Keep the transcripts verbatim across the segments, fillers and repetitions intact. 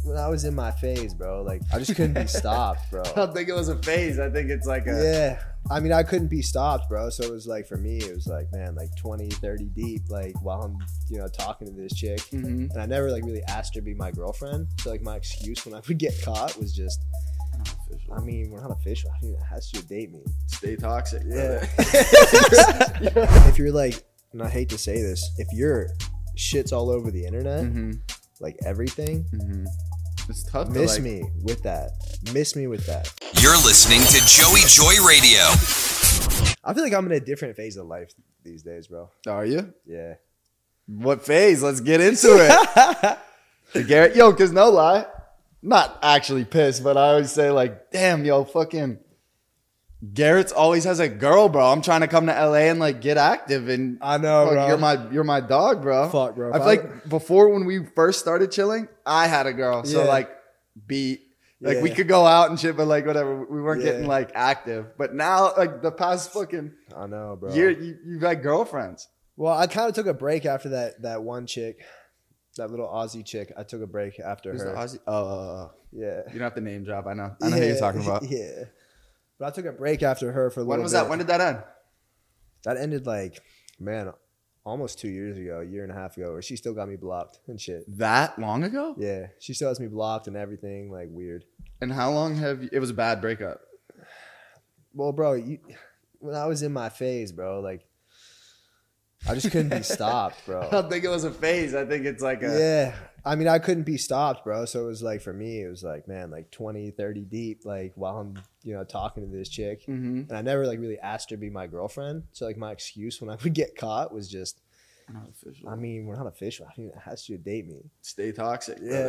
when I was in my phase, bro, like I just couldn't be stopped, bro. I don't think it was a phase. I think it's like a... Yeah. I mean, I couldn't be stopped, bro. So it was like, for me, it was like, man, like twenty, thirty deep, like while I'm, you know, talking to this chick. Mm-hmm. And I never like really asked her to be my girlfriend. So like my excuse when I would get caught was just, I mean, we're not official. I mean, has to date me. Stay toxic. Yeah. If you're like, and I hate to say this, if your shit's all over the internet, Mm-hmm. like everything, Mm-hmm. It's tough miss to like... me with that. Miss me with that. You're listening to Joey Joy Radio. I feel like I'm in a different phase of life these days, bro. Are you? Yeah. What phase? Let's get into it. The Garrett, yo, because no lie, not actually pissed, but I always say like, damn, yo, fucking Garrett's always has a girl, bro. I'm trying to come to L A and like get active, and I know, fuck, bro. You're my you're my dog, bro. Fuck, bro. I feel like before when we first started chilling, I had a girl, so Yeah. like be like Yeah. we could go out and shit, but like whatever, we weren't Yeah. getting like active. But now, like the past fucking I know, bro. year, you, you've had girlfriends. Well, I kind of took a break after that that one chick, that little Aussie chick. I took a break after Who's her. the Aussie? Oh, Yeah. you don't have to name drop. I know. I know who you're talking about. Yeah. But I took a break after her for a little When was bit. that? When did that end? That ended like, man, almost two years ago, a year and a half ago, where she still got me blocked and shit. That long ago? Yeah. She still has me blocked and everything, like weird. And how long have you? It was a bad breakup. Well, bro, you, when I was in my phase, bro, like, I just couldn't be stopped, I bro. don't think it was a phase. I think it's like a... Yeah. I mean, I couldn't be stopped, bro. So it was like, for me, it was like, man, like twenty, thirty deep, like while I'm, you know, talking to this chick. Mm-hmm. And I never like really asked her to be my girlfriend. So like my excuse when I would get caught was just, Not official. I mean, we're not official. I mean, it has to date me. Stay toxic. Yeah.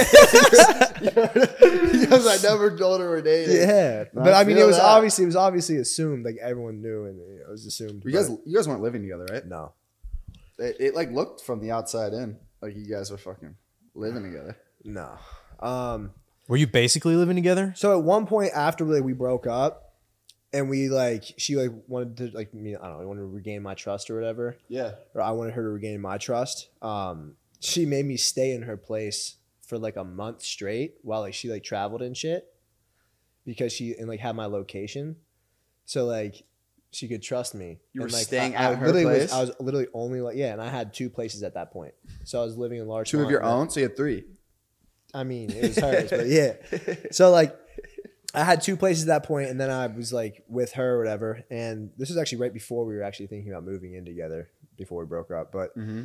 Because I never told her we're dating. Yeah. No, But I I mean, feel it was that. obviously, it was obviously assumed, like everyone knew and you know, it was assumed. You guys, but you guys weren't living together, right? no. It, it like looked from the outside in like you guys were fucking living together. No. Um, Were you basically living together? So at one point after like we broke up, and we like she like wanted to like me I don't know, wanted to regain my trust or whatever, Yeah. or I wanted her to regain my trust. Um, she made me stay in her place for like a month straight while like she like traveled and shit, because she and like had my location, so like she could trust me. You were And, like, staying I, I at her literally place? Was, I was literally only like yeah, and I had two places at that point, so I was living in large. Two of your own, so you had three. I mean, it was hers, but yeah. So like, I had two places at that point, and then I was like with her or whatever. And this was actually right before we were actually thinking about moving in together, before we broke up. But, Mm-hmm.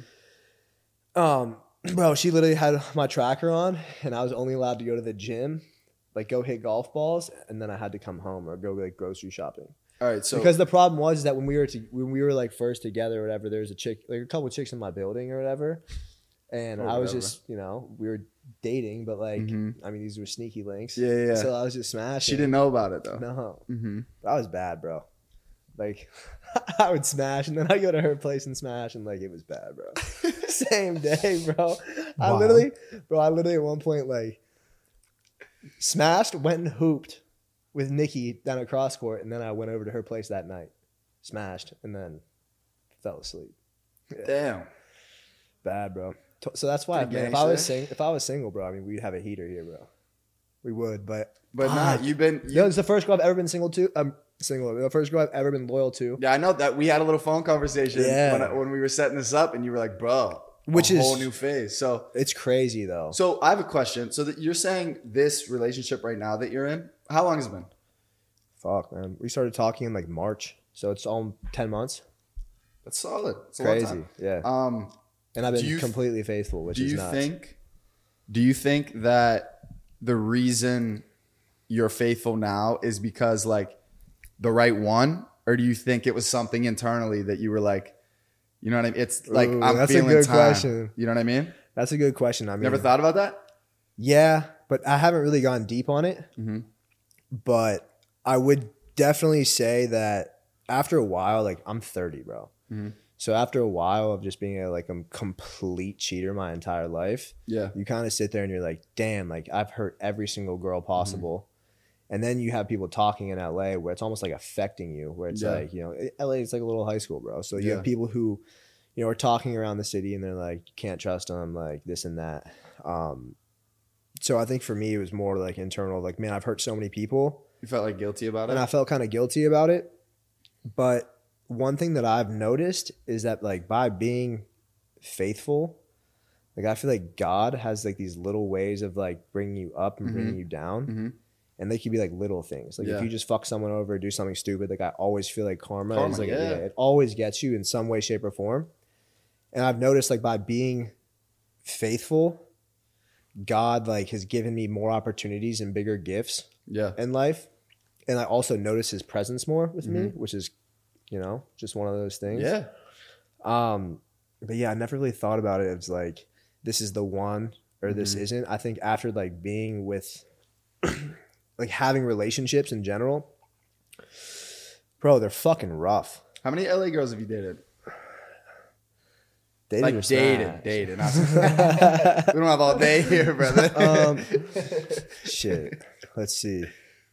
um, bro, she literally had my tracker on, and I was only allowed to go to the gym, like go hit golf balls, and then I had to come home or go like grocery shopping. All right, so Because the problem was that when we were to, when we were like first together or whatever, there was a chick, like a couple of chicks in my building or whatever, and Or I was whatever. just, you know, we were dating, but like, Mhm. I mean, these were sneaky links. Yeah, yeah. So I was just smashing. she didn't know about it though. No, Mm-hmm. that was bad, bro. Like, I would smash, and then I go to her place and smash, and like it was bad, bro. Same day, bro. I Wow. literally, bro, I literally at one point like smashed, went and hooped with Nikki down at cross court, and then I went over to her place that night, smashed, and then fell asleep. Yeah. Damn. Bad, bro. T- So that's why, Pretty man, if I was gangster. sing- if I was single, bro, I mean, we'd have a heater here, bro. We would, but But Fuck. nah, you've been. you You, know, it's the first girl I've ever been single to. Um, single. The first girl I've ever been loyal to. yeah, I know that we had a little phone conversation Yeah. when, I- when we were setting this up, and you were like, "Bro, Which a is- whole new phase." So, It's crazy though. so I have a question. So that you're saying this relationship right now that you're in, how long has it been? Fuck, man. We started talking in like March, so it's all ten months. That's solid. It's a long Crazy, time. yeah. Um, And I've do been you- completely faithful, which do is you nuts. think? Do you think that the reason you're faithful now is because like the right one, or do you think it was something internally that you were like, you know what I mean? It's like Ooh, I'm that's a feeling good time. question. You know what I mean? That's a good question. I mean, Never thought about that? Yeah, but I haven't really gone deep on it. Mm-hmm. But I would definitely say that after a while, like I'm thirty, bro. Mhm. So after a while of just being a like a complete cheater my entire life, Yeah. you kind of sit there and you're like, damn, like I've hurt every single girl possible. Mm-hmm. And then you have people talking in L A where it's almost like affecting you, where it's Yeah. like, you know, L A is like a little high school, bro. So you Yeah. have people who, you know, are talking around the city and they're like, you can't trust them, like this and that. Um, So I think for me, it was more like internal, like, man, I've hurt so many people. You felt like guilty about And it? I felt kind of guilty about it. But one thing that I've noticed is that, like, by being faithful, like, I feel like God has, like, these little ways of, like, bringing you up and Mhm. bringing you down. Mhm. And they could be, like, little things. Like, Yeah. if you just fuck someone over or do something stupid, like, I always feel like karma, Karma, is, like, yeah. it always gets you in some way, shape, or form. And I've noticed, like, by being faithful, God, like, has given me more opportunities and bigger gifts Yeah. in life. And I also notice his presence more with me, Mhm. which is, you know, just one of those things. Yeah. Um, but yeah, I never really thought about it as like, this is the one or this Mhm. isn't. I think after like being with, like having relationships in general, bro, they're fucking rough. How many L A girls have you dated? Dated Like or dated, smashed? dated. Not we don't have all day here, brother. Um, shit. Let's see.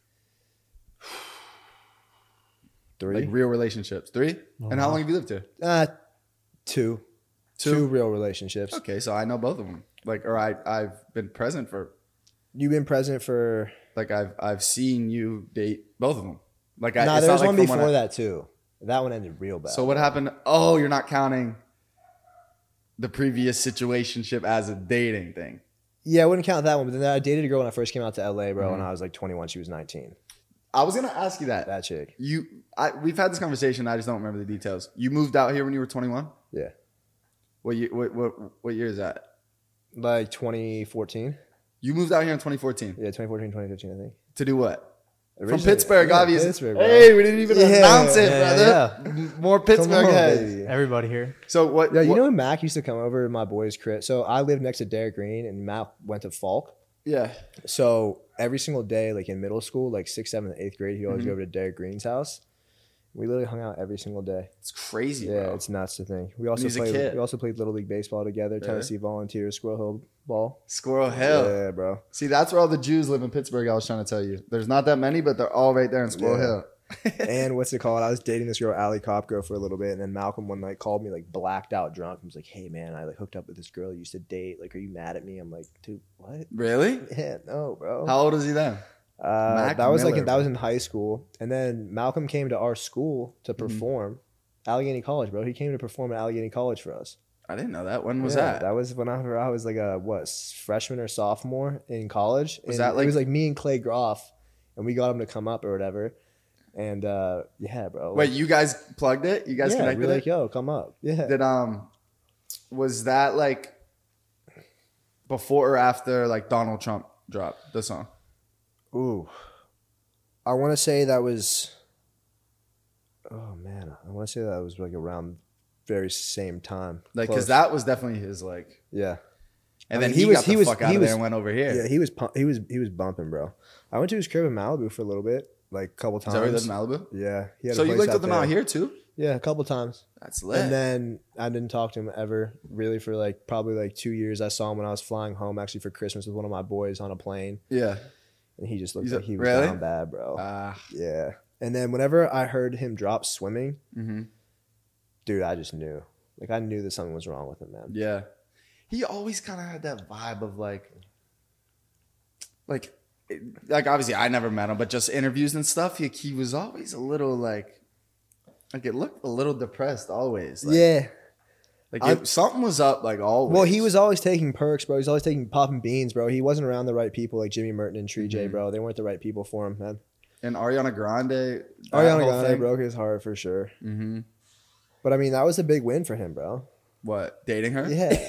Three? Like real relationships. Three? And how long have you lived here? uh, two. Two? Two real relationships. Okay, so I know both of them. Like, or I, I've been present for, You've been present for... like, I've, I've seen you date both of them. Like, I, Nah, it's there not was like one from when before I- that too. That one ended real bad. So what happened? Oh, you're not counting the previous situationship as a dating thing. Yeah, I wouldn't count that one. But then I dated a girl when I first came out to L A, bro, Mhm. and I was like twenty-one. She was nineteen. I was gonna ask you that. That chick. You, I, we've had this conversation. I just don't remember the details. You moved out here when you were twenty-one. Yeah. What year? What, what, what year is that? Like twenty fourteen. You moved out here in twenty fourteen. Yeah, twenty fourteen, twenty fifteen, I think. To do what? From Originally- Pittsburgh, yeah, obviously. Pittsburgh, bro. Hey, we didn't even Yeah, announce it, yeah, brother. More Pittsburgh Come on, heads. baby. Everybody here. So what? Yeah, you what- know when Mac used to come over to my boy's crib? So I lived next to Derek Green, and Mac went to Falk. Yeah. So every single day, like in middle school, like sixth, seventh, eighth grade, he always Mhm. go over to Derek Green's house. We literally hung out every single day. It's crazy, Yeah, bro. it's nuts to think. We also He's a played. kid. We also played little league baseball together. Really? Tennessee Volunteers, Squirrel Hill ball. Squirrel Hill. Yeah, bro. See, that's where all the Jews live in Pittsburgh. I was trying to tell you. There's not that many, but they're all right there in Squirrel Yeah. Hill. And what's it called? I was dating this girl, Allie Kopko, for a little bit, and then Malcolm one night called me like blacked out drunk. I was like, "Hey man, I like hooked up with this girl you used to date. Like, are you mad at me?" I'm like, "Dude, what? Really? Yeah, no, bro." How old is he then? Uh, Mac that was like Miller, in, that was in high school, and then Malcolm came to our school to Mm-hmm. perform. Allegheny College, bro. He came to perform at Allegheny College for us. I didn't know that. When was Yeah, that? That was whenever I was like a what freshman or sophomore in college. Was And that like- it was like me and Clay Groff, and we got him to come up or whatever. And uh, yeah, bro. Wait, you guys plugged it? You guys yeah, connected we were like, it? yo, come up. Yeah. Did um, was that like before or after like Donald Trump dropped the song? Ooh. I want to say that was. Oh man, I want to say that was like around very same time. Like, Close. because that was definitely his like. Yeah. And I then mean, he, he was- got the he was- fuck out he of was- there and went over here. Yeah, he was pu- he was he was bumping, bro. I went to his crib in Malibu for a little bit, like a couple Is times. that where he lives in Malibu? Yeah, he had a So you place linked out with him there. out here too? Yeah, a couple times. That's lit. And then I didn't talk to him ever, really, for like probably like two years. I saw him when I was flying home, actually for Christmas with one of my boys on a plane, yeah. and he just looked He's like a- he was really? down bad, bro. Ah. Yeah. And then whenever I heard him drop swimming, hmm dude, I just knew. Like I knew that something was wrong with him, man. Yeah. He always kind of had that vibe of like, like, like obviously I never met him, but just interviews and stuff. He, he was always a little like, like it looked a little depressed always. Like, yeah. Like I'm- it, something was up like always. Well, he was always taking perks, bro. He's always taking popping beans, bro. He wasn't around the right people like Jimmy Merton and Tree J, Mhm. bro. They weren't the right people for him, man. And Ariana Grande. that Ariana whole Grande thing. broke his heart for sure. Mm-hmm. But I mean, that was a big win for him, bro. What, dating her?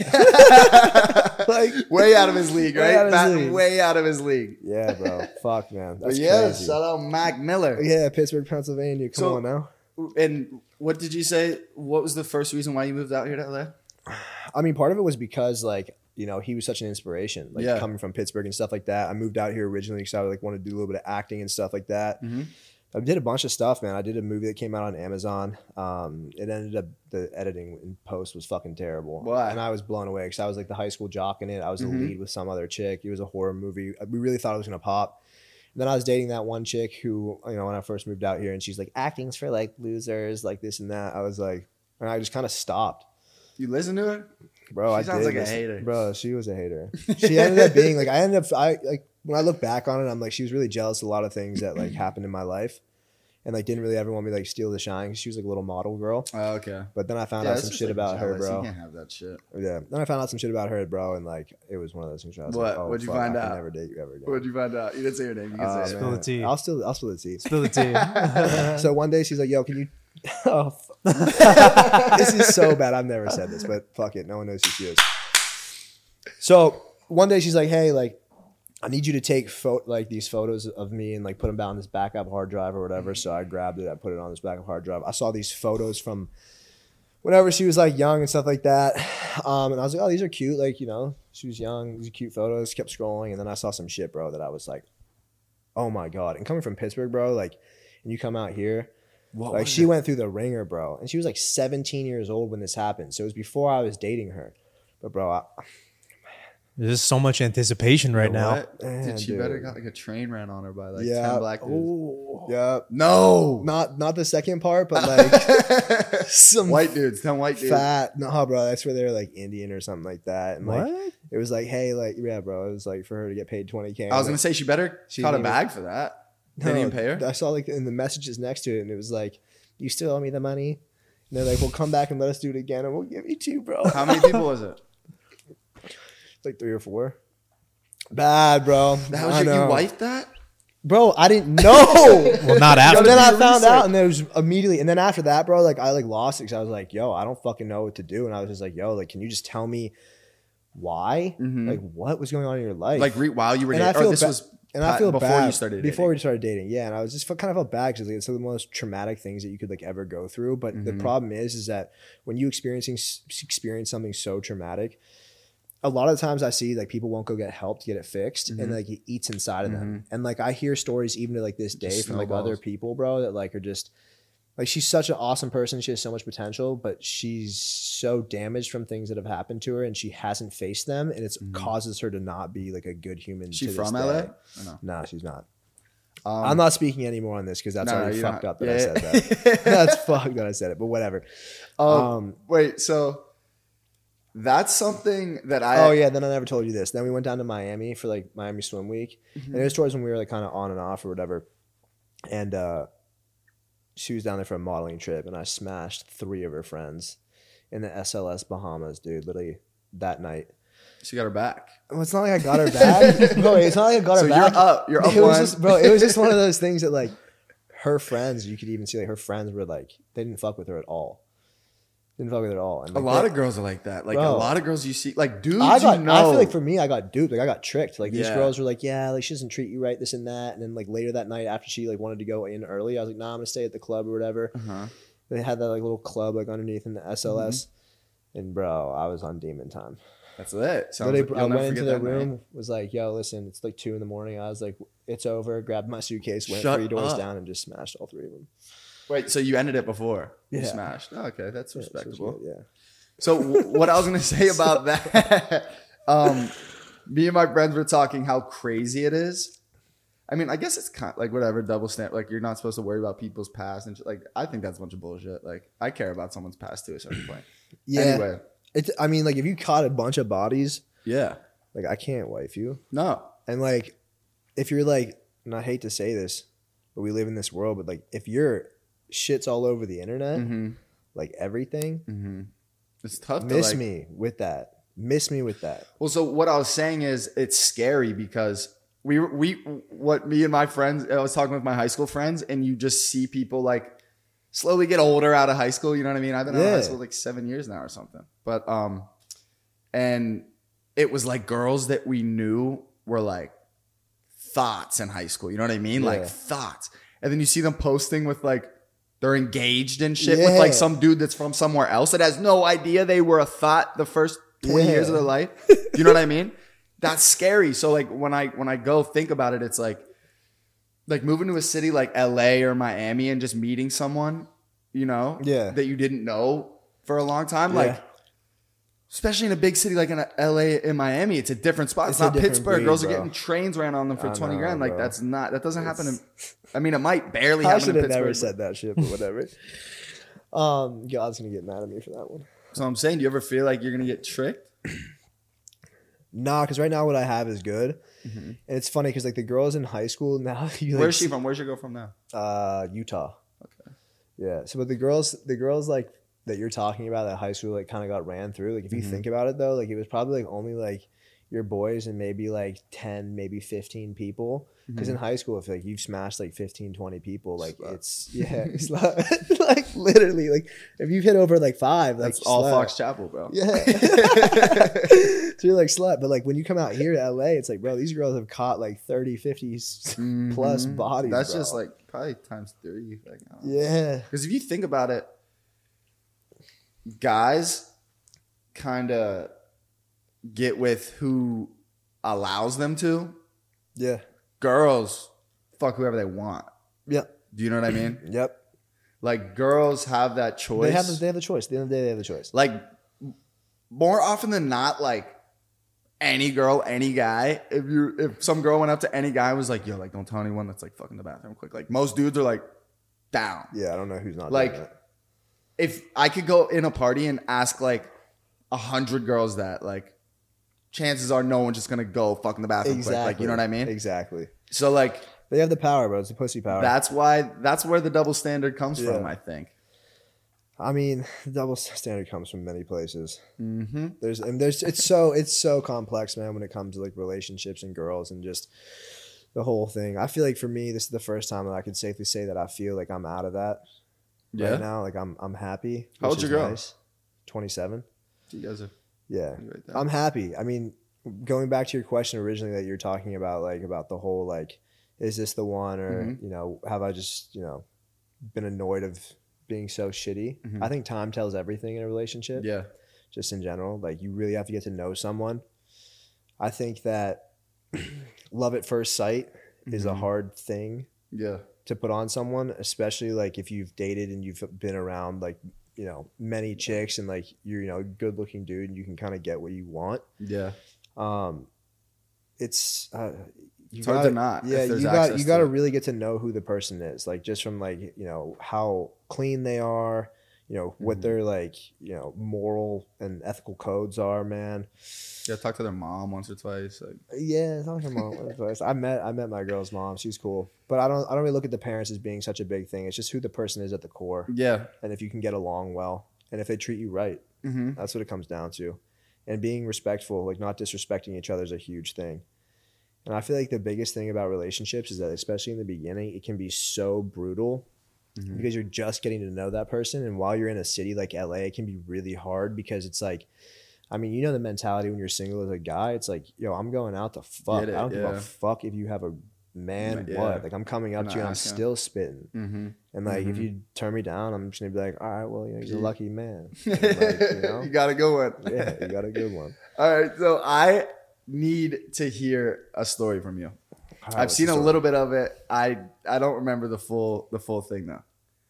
Yeah. like, Way out of his league, Way right? out of his Back- league. Way out of his league. yeah, bro. Fuck, man. But That's yeah, crazy. shout out Mac Miller. Yeah, Pittsburgh, Pennsylvania. Come So- on now. And what did you say? What was the first reason why you moved out here to L A? I mean, part of it was because, like, you know, he was such an inspiration. Like, Yeah. coming from Pittsburgh and stuff like that. I moved out here originally because I like wanted to do a little bit of acting and stuff like that. Mm-hmm. I did a bunch of stuff, man. I did a movie that came out on Amazon. Um, it ended up the editing in post was fucking terrible. Why? And I was blown away because I was like the high school jock in it. I was the Mhm. lead with some other chick. It was a horror movie. We really thought it was gonna pop. And then I was dating that one chick who, you know, when I first moved out here, and she's like, acting's for like losers, like this and that. I was like, and I just kind of stopped. You listen to her? Bro, She I sounds did like a listen- hater. Bro, she was a hater. She ended up being like I ended up I like when I look back on it, I'm like she was really jealous of a lot of things that like happened in my life, and like didn't really ever want me to like steal the shine. 'Cause she was like a little model girl. Oh, okay. But then I found Yeah, out it's some just, shit like, about her, jealous. bro. You can't have that shit. Yeah. Then I found out some shit about her, bro, and like it was one of those things where I was like, What? oh, What'd you fuck, find I can out? never date you ever again. What'd you find out? You didn't say your name. You can Oh, say it. Spill man. the tea. I'll still I'll spill the tea. Spill the tea. So one day she's like, yo, can you oh, fuck. This is so bad. I've never said this, but fuck it. No one knows who she is. So one day she's like, hey, like, I need you to take pho- like these photos of me and like put them down on this backup hard drive or whatever. So I grabbed it. I put it on this backup hard drive. I saw these photos from whenever she was like young and stuff like that. Um, and I was like, oh, these are cute. Like, you know, she was young. These are cute photos. Kept scrolling. And then I saw some shit, bro, that I was like, oh my God. And coming from Pittsburgh, bro, like, and you come out here, What like was she it? went through the ringer, bro. And she was like seventeen years old when this happened. So it was before I was dating her. But bro, I, There's so much anticipation right now. What? Man, Dude, she dude. better got like a train ran on her by like yeah, ten black dudes. oh, yeah. No. Not not the second part, but like some White dudes. Ten white dudes. fat. No, bro, that's where they're like Indian or something like that. And like What? it was like, hey, like yeah, bro, it was like for her to get paid twenty K. I was gonna say she better She caught a didn't bag for that. Didn't even pay her. I saw like in the messages next to it, and it was like, you still owe me the money. And they're like, well, come back and let us do it again, and we'll give you two, bro. How many people was it? Like three or four. Bad, bro. That was I your, you know. wifed that? Bro, I didn't know. Well, not So after. then I your found research. out, and there was immediately, and then after that, bro, like I like lost it because I was like, yo, I don't fucking know what to do, and I was just like, yo, like, can you just tell me why? Mhm. Like, what was going on in your life? Like re- while you were And I dating, or feel this ba- was and I pa- feel before bad you started before dating. we started dating, yeah. And I was just kind of felt bad because like, it's some of the most traumatic things that you could like ever go through. But the Mhm. problem is, is that when you experiencing experience something so traumatic, a lot of the times I see like people won't go get help to get it fixed, Mhm. and like it eats inside of them. And like I hear stories even to like this day Just from like other snowballs. people, bro, that like are just like she's such an awesome person. She has so much potential, but she's so damaged from things that have happened to her, and she hasn't faced them, and it's Mhm. causes her to not be like a good human. She to this from day. L A? Or no? Nah, she's not. Um, I'm not speaking anymore on this because that's no, already you're fucked not. up that Yeah, I said yeah. that. That's fucked that I said it, but whatever. Um, Um, wait, so that's something that I. oh yeah, then I never told you this. Then we went down to Miami for like Miami Swim Week, Mhm. and it was towards when we were like kind of on and off or whatever. And uh, she was down there for a modeling trip, and I smashed three of her friends in the S L S Bahamas, dude. Literally that night. She got her back. Well, it's not like I got her back, bro. It's not like I got her So you're back. up. You're up It was one. just, bro. It was just one of those things that like her friends. You could even see like her friends were like they didn't fuck with her at all. Didn't fuck with her at all. And, A like, lot they- of girls are like that. Like Bro. a lot of girls you see, like dudes. I got. you know, I feel like for me, I got duped. Like I got tricked. Like these Yeah. girls were like, yeah, like she doesn't treat you right, this and that. And then like later that night, after she like wanted to go in early, I was like, nah, I'm gonna stay at the club or whatever. Uh-huh. They had that like little club like underneath in the S L S, Mm-hmm. and bro, I was on demon time. That's it. Sounds Literally, like I you'll never went into forget their that room, night. was like, yo, listen, it's like two in the morning. I was like, it's over. Grabbed my suitcase, went Shut three doors up. down, and just smashed all three of them. Wait, so you ended it before you Yeah. smashed? Oh, okay, that's Yeah, so it was respectable. good, yeah. So w- what I was gonna say about that, um, me and my friends were talking how crazy it is. I mean, I guess it's kind of like whatever double stamp. Like you're not supposed to worry about people's past and shit. Like I think that's a bunch of bullshit. Like I care about someone's past to a certain point. Yeah. Anyway, It's, I mean, like if you caught a bunch of bodies, yeah. like I can't wife you. No. And like, if you're like, and I hate to say this, but we live in this world, but like, if your shit's all over the internet, Mm-hmm. like everything, Mm-hmm. It's tough to miss like, me with that. Miss me with that. Well, so what I was saying is it's scary because we we what me and my friends I was talking with my high school friends and you just see people like slowly get older out of high school. You know what I mean? I've been out of Yeah. high school like seven years now or something. But um, and it was like girls that we knew were like thoughts in high school. You know what I mean? Yeah. Like thoughts. And then you see them posting with like they're engaged and shit with like Yeah. some dude that's from somewhere else that has no idea they were a thought the first twenty Yeah. years of their life. You know what I mean? That's scary. So like when I when I go think about it, it's like like moving to a city like L A or Miami and just meeting someone, you know, Yeah. that you didn't know for a long time. Yeah. Like especially in a big city like in L A and Miami, it's a different spot. It's, It's a not different Pittsburgh. breed, Girls are bro. getting trains ran on them for I twenty know, grand. Like bro. that's not that doesn't happen in I mean it might barely I happen in should have Pittsburgh. never but- said that shit, but whatever. um, God's gonna get mad at me for that one. So I'm saying, do you ever feel like you're gonna get tricked? Nah, because right now what I have is good, mm-hmm. and it's funny because like the girls in high school now. You, like, Where's she from? Where's your girl from now? Uh, Utah. Okay. Yeah. So, but the girls, the girls like that you're talking about that high school like kind of got ran through. Like if you mm-hmm. think about it though, like it was probably like only like your boys and maybe like ten, maybe fifteen people. Because mm-hmm. in high school, if like you've smashed like fifteen, twenty people, like slut. It's yeah, it's like literally like if you've hit over like five, like that's all slut. Fox Chapel, bro. Yeah. So you're like slut, but like when you come out here to L A, it's like, bro, these girls have caught like thirty, fifty mm-hmm. plus bodies. That's bro. Just like probably times three. Like, yeah. Because if you think about it, guys kind of get with who allows them to. Yeah. Girls fuck whoever they want. Yep. Do you know what I mean? Yep. Like girls have that choice. They have the, they have the choice. At the end of the day, they have the choice. Like more often than not, like any girl, any guy. If you if some girl went up to any guy and was like, "Yo, like don't tell anyone," that's like fucking the bathroom quick. Like most dudes are like down. Yeah, I don't know who's not like. Doing that. If I could go in a party and ask like a hundred girls that, like, chances are no one's just gonna go fuck in the bathroom exactly. quick. Like, you know what I mean? Exactly. So like they have the power, bro. It's the pussy power. That's why. That's where the double standard comes yeah. from. I think. I mean, the double standard comes from many places. Mm-hmm. There's and there's it's so it's so complex, man. When it comes to like relationships and girls and just the whole thing. I feel like for me, this is the first time that I could safely say that I feel like I'm out of that. Yeah. Right now, like I'm, I'm happy. How old's your girl? Nice. twenty-seven. You guys are. Yeah, right I'm happy. I mean, going back to your question originally that you're talking about, like about the whole like, is this the one, or mm-hmm. you know, have I just you know, been annoyed of being so shitty? Mm-hmm. I think time tells everything in a relationship. Yeah. Just in general, like you really have to get to know someone. I think that love at first sight mm-hmm. is a hard thing. Yeah. To put on someone, especially like if you've dated and you've been around like, you know, many chicks and like you're, you know, a good looking dude and you can kind of get what you want. Yeah. Um, it's, uh, you it's gotta, hard to not. Yeah. You got, you got to really get to know who the person is. Like just from like, you know, how clean they are, you know, what mm-hmm. their like, you know, moral and ethical codes are, man. Yeah, talk to their mom once or twice. Like. Yeah, talk to their mom once or twice. I met I met my girl's mom. She's cool, but I don't I don't really look at the parents as being such a big thing. It's just who the person is at the core. Yeah, and if you can get along well, and if they treat you right, mm-hmm. that's what it comes down to. And being respectful, like not disrespecting each other, is a huge thing. And I feel like the biggest thing about relationships is that, especially in the beginning, it can be so brutal. Mm-hmm. Because you're just getting to know that person, and while you're in a city like L A, it can be really hard because it's like. I mean, you know the mentality when you're single as a guy. It's like, yo, I'm going out to fuck. It, I don't yeah. give a fuck if you have a man yeah. what. Like, I'm coming up to you and I'm still spitting. Mm-hmm. And, like, mm-hmm. if you turn me down, I'm just going to be like, all right, well, you know, he's a lucky man. And, like, you know? You got a good one. Yeah, you got a good one. All right, so I need to hear a story from you. Right, I've seen a little bit of it. I I don't remember the full the full thing, though.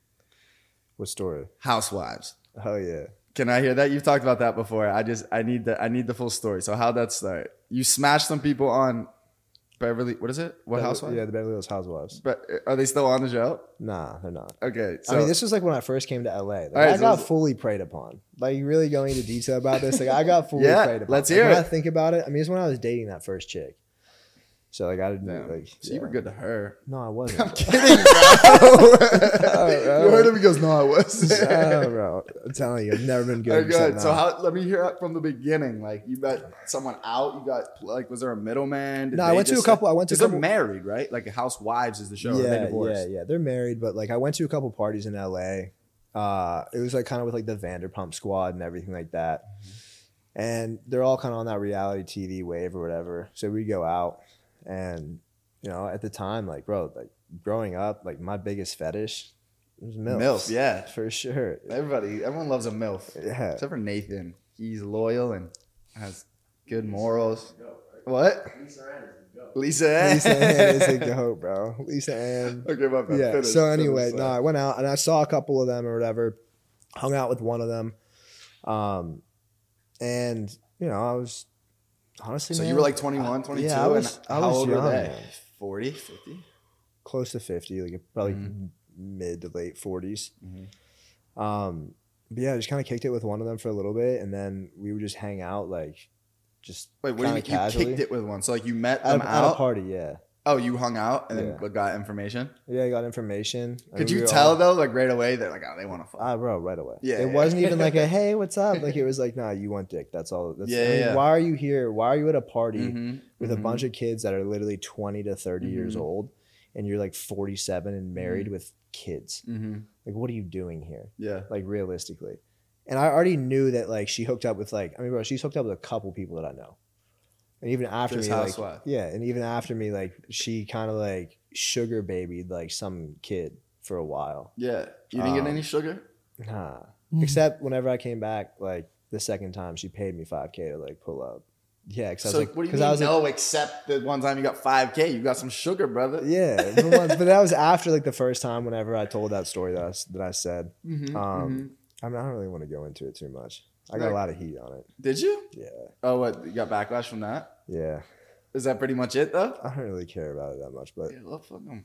What story? Housewives. Oh, yeah. Can I hear that? You've talked about that before. I just I need the I need the full story. So how'd that start? You smashed some people on Beverly. What is it? What Beverly, Housewives? Yeah, the Beverly Hills Housewives. But are they still on the show? Nah, they're not. Okay. So, I mean, this was like when I first came to L A. Like, right, I so got fully preyed upon. Like, really going into detail about this. Like, I got fully yeah, preyed upon. Let's like, hear when it. I think about it, I mean, it's when I was dating that first chick. So like I didn't Damn. like. So yeah. you were good to her. No, I wasn't. I'm kidding, bro. Oh, you heard him? He goes, "No, I wasn't." Oh, bro, I'm telling you, I've never been good. All right, good. So how? Let me hear it from the beginning. Like you met someone out. You got like, was there a middleman? Did no, I went to a couple. I went to. Because they're married, right? Like Housewives is the show. Yeah, Are they divorced? yeah, yeah. They're married, but like I went to a couple parties in L A. Uh, it was like kind of with like the Vanderpump Squad and everything like that, mm-hmm. and they're all kind of on that reality T V wave or whatever. So we go out and. You know, at the time, like, bro, like growing up, like my biggest fetish was MILFs. MILF, yeah. For sure. Everybody, everyone loves a MILF. Yeah. Except for Nathan. He's loyal and has good morals. What? Lisa Ann is a goat. Lisa Ann. Lisa Ann is a goat, bro. Lisa Ann. Okay, my bad. Yeah. Finish, so anyway, finish, no, I went out and I saw a couple of them or whatever, hung out with one of them. Um, and, you know, I was honestly, So man, you were like twenty-one, twenty-two? Yeah, I was, and I how was old young, were they? man. forty, fifty? Close to fifty, like probably mm-hmm. mid to late forties. Mm-hmm. Um, But yeah, I just kind of kicked it with one of them for a little bit, and then we would just hang out, like, just Wait, what do you kinda mean you casually. kicked it with one? So like you met At, them a- at a out? party, yeah. Oh, you hung out and then Yeah. got information? Yeah, I got information. I Could mean, we you were tell all- though, like right away, that like, oh, they want to fuck? Ah, bro, right away. Yeah, it yeah. wasn't even like a hey, what's up? Like it was like, nah, you want dick. That's all. That's, Yeah, I mean, yeah. Why are you here? Why are you at a party Mhm, with a mhm. bunch of kids that are literally twenty to thirty years Mhm. old, and you're like forty-seven and married with kids? Mm-hmm. Like, what are you doing here? Yeah. Like realistically. And I already knew that like she hooked up with like I mean, bro, she's hooked up with a couple people that I know. And even after This me, like, housewife. yeah, and even after me, like she kind of like sugar babied like some kid for a while. Yeah. You didn't get Um, any sugar? Nah. Except whenever I came back, like the second time, she paid me five K to like pull up. Yeah, because I So was like, what do you because mean I was like, no, except the one time you got five K, you got some sugar, brother. yeah, but, one- but that was after like the first time. Whenever I told that story that I, s- that I said, Mhm, um, mhm. I mean, I don't really want to go into it too much. I got Like- a lot of heat on it. Did you? Yeah, Oh, what? You got backlash from that? yeah. Is that pretty much it though? I don't really care about it that much, but Yeah, well, fuck 'em.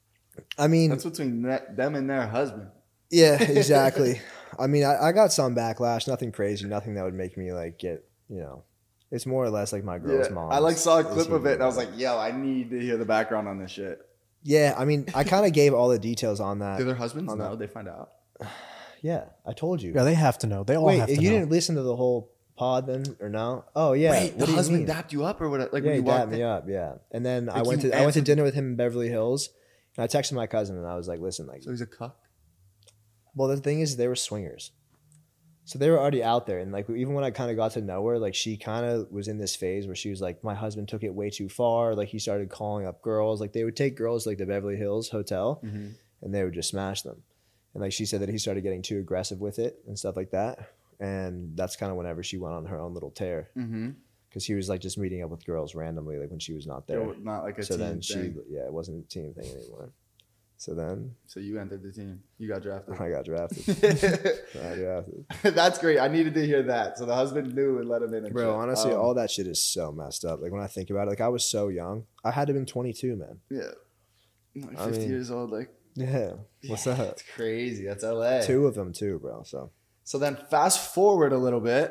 I mean, That's between that, them and their husband. yeah, exactly. I mean, I, I got some backlash, nothing crazy, nothing that would make me like get, you know, it's more or less like my girl's Yeah. mom. I like saw a is clip of here it and I was about like, yo, I need to hear the background on this shit. yeah, I mean, I kind of gave all the details on that. Do their husbands on know? that. They find out. Yeah, I told you. Yeah, they have to know. They all Wait, have to you know. didn't listen to the whole pod then, or no? Oh yeah. Wait, what the do you husband mean? dapped you up or what? Like Yeah, when he you walked dapped me in? up. Yeah, and then I Like, went you to I went to answered- dinner with him in Beverly Hills, and I texted my cousin and I was like, "Listen, like, So he's a cuck. well, the thing is, they were swingers, so they were already out there, and like even when I kind of got to know her, like she kind of was in this phase where she was like, my husband took it way too far. Like he started calling up girls. Like they would take girls to, like the Beverly Hills hotel, Mm-hmm. and they would just smash them. And like she said that he started getting too aggressive with it and stuff like that. And that's kind of whenever she went on her own little tear Mm-hmm. because he was like just meeting up with girls randomly, like when she was not there. Not like a So team then she, thing. yeah, it wasn't a team thing anymore. So then So you entered the team. You got drafted. I got drafted. I got drafted. That's great. I needed to hear that. So the husband knew and let him in. And Bro, shit. honestly, Um, all that shit is so messed up. Like when I think about it, like I was so young. I had to have been twenty-two, man. yeah, like I fifty mean- years old. Like Yeah. What's up? That's crazy. That's L A. Two of them too, bro. So So then fast forward a little bit,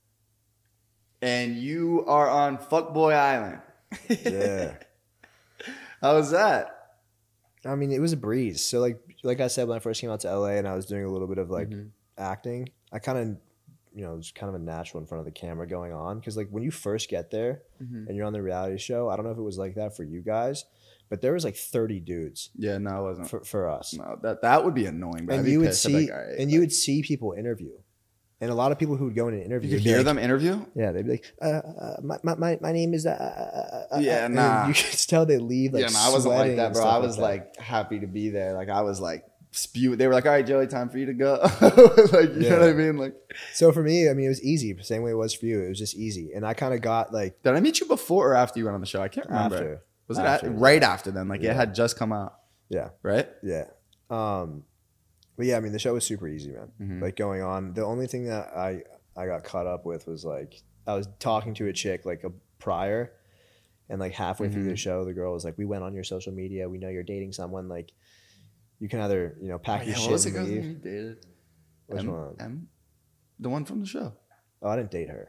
and you are on Fuckboy Island. yeah. How was that? I mean, it was a breeze. So like like I said, when I first came out to L A and I was doing a little bit of like Mhm. acting, I kind of, you know, it was kind of a natural in front of the camera going on. Because like when you first get there Mhm. and you're on the reality show, I don't know if it was like that for you guys, but there was like thirty dudes Yeah, no, it wasn't. for, for us. No, that that would be annoying. Bro. I'd And be you would pissed. I'd be see, like, all right, and you would see people interview, and a lot of people who would go in and interview. you could would be hear like- them interview. Yeah, they'd be like, uh, uh, my, my, my, my name is, uh, uh, uh, Yeah, and nah. You could tell they leave like yeah, no, I wasn't like sweating that, and bro. stuff I was that. like happy to be there. Like I was like spew. They were like, all right, Joey, time for you to go. Like you know what I Yeah. mean? Like, So for me, I mean, it was easy. Same way it was for you. It was just easy, and I kind of got like did I meet you before or after you went on the show? I can't remember. after. Was it After. at, right after then? Like Yeah. it had just come out, Yeah, right? yeah. Um, but yeah, I mean, the show was super easy, man. Mhm. Like going on, the only thing that I I got caught up with was like I was talking to a chick like a prior, and like halfway through Mm-hmm. the show, the girl was like, "We went on your social media. We know you're dating someone. Like, you can either you know pack Oh, your yeah, shit what was the and girl's name leave." you dated? Which M, one? M? The one from the show. Oh, I didn't date her.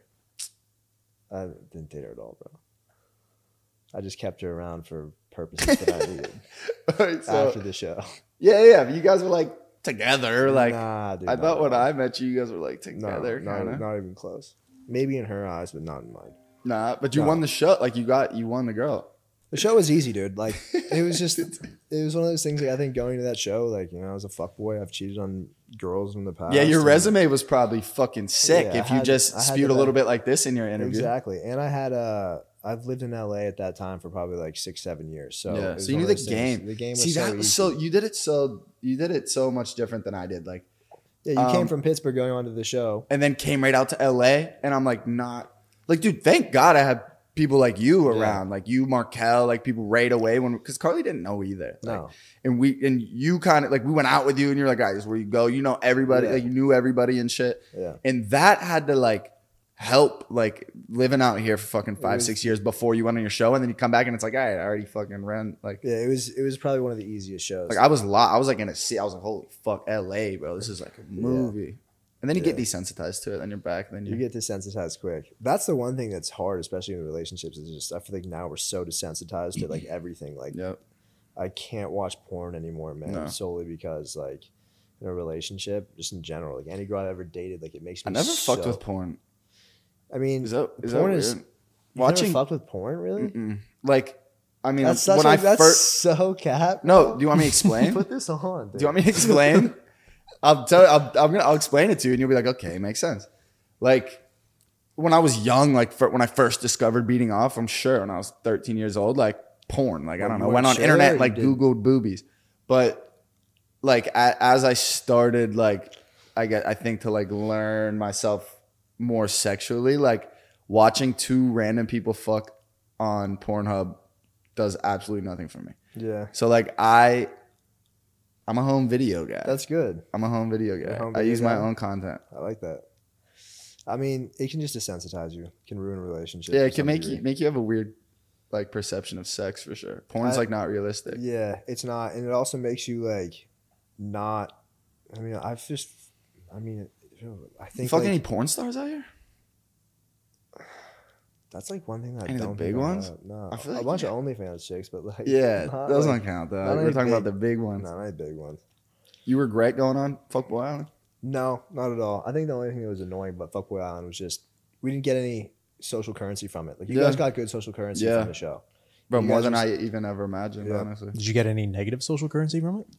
I didn't date her at all, bro. I just kept her around for purposes that I needed All right, so, after the show. yeah, yeah. but You guys were like together. Like nah, dude, I not thought at when all. I met you, you guys were like no, together, not, kind of. not even close. Maybe in her eyes, but not in mine. Nah, but you No. won the show. Like you got, you won the girl. The show was easy, dude. Like it was just, it was one of those things. Like, I think going to that show, like you know, I was a fuckboy. I've cheated on girls in the past. Yeah, your and- resume was probably fucking sick Yeah, if I you had- just I had spewed the a little best- bit like this in your interview. Exactly, and I had uh I've lived in L A at that time for probably like six, seven years. So it yeah, was so you one knew of the those things- game. The game was See, so that was easy. so you did it so you did it so much different than I did. Like, Yeah, you came um, from Pittsburgh going on to the show. and then came right out to L A, and I'm like, not like, dude. Thank God I had people like you Yeah. around, like you, Markel, like people right away when because Carly didn't know either. Like, No. and we and you kind of like we went out with you, and you're like, guys, where you go, you know everybody, Yeah. like you knew everybody and shit. Yeah. And that had to like help like living out here for fucking five, was- six years before you went on your show, and then you come back and it's like, all right, I already fucking ran. Like, Yeah, it was it was probably one of the easiest shows. like I was lo- I was like in a city. I was like, holy fuck, L A, bro, this is like a movie. And then you get Yeah. desensitized to it. Then you're back. Then You you get desensitized quick. That's the one thing that's hard, especially in relationships. Is just I feel like now we're so desensitized to like everything. Like Yep. I can't watch porn anymore, man. No. Solely because like in a relationship, just in general, like any girl I've ever dated, like it makes me. I never so, fucked with porn. I mean, Is that is porn that is. weird? You've Watching never fucked with porn, really? Mm-mm. Like, I mean, That's such when like I that's first. so cap. No, do you want me to explain? Put this on. Do you want me to explain? I'll tell you, I'll, I'm gonna, I'll explain it to you, and you'll be like, okay, makes sense. Like when I was young, like for, when I first discovered beating off, I'm sure when I was thirteen years old, like porn, like I Well, don't you know, weren't went on sure, or internet, you like did? Googled boobies, but like a, as I started, like I get, I think to like learn myself more sexually, like watching two random people fuck on Pornhub does absolutely nothing for me. Yeah, So like I, I'm a home video guy. that's good. I'm a home video You're a guy. home I video use my guy? own content. I like that. I mean, it can just desensitize you. It can ruin relationships. Yeah, to it can some make degree. you make you have a weird like perception of sex for sure. Porn's I- like not realistic. Yeah, it's not, and it also makes you like not. I mean, I've just. I mean, I You think fuck like, any porn stars out here? that's like one thing that Any I of the don't big think I ones? have. No, I feel a like bunch you of OnlyFans chicks, but like Yeah, not those like, don't count though. not We're any talking about the big- big ones. No, not any big ones. You regret going on Fuckboy Island? No, not at all. I think the only thing that was annoying about Fuckboy Island was just we didn't get any social currency from it. Like you Yeah. guys got good social currency Yeah. from the show. Bro, You more guys than was- I even ever imagined, Yeah. honestly. Did you get any negative social currency from it?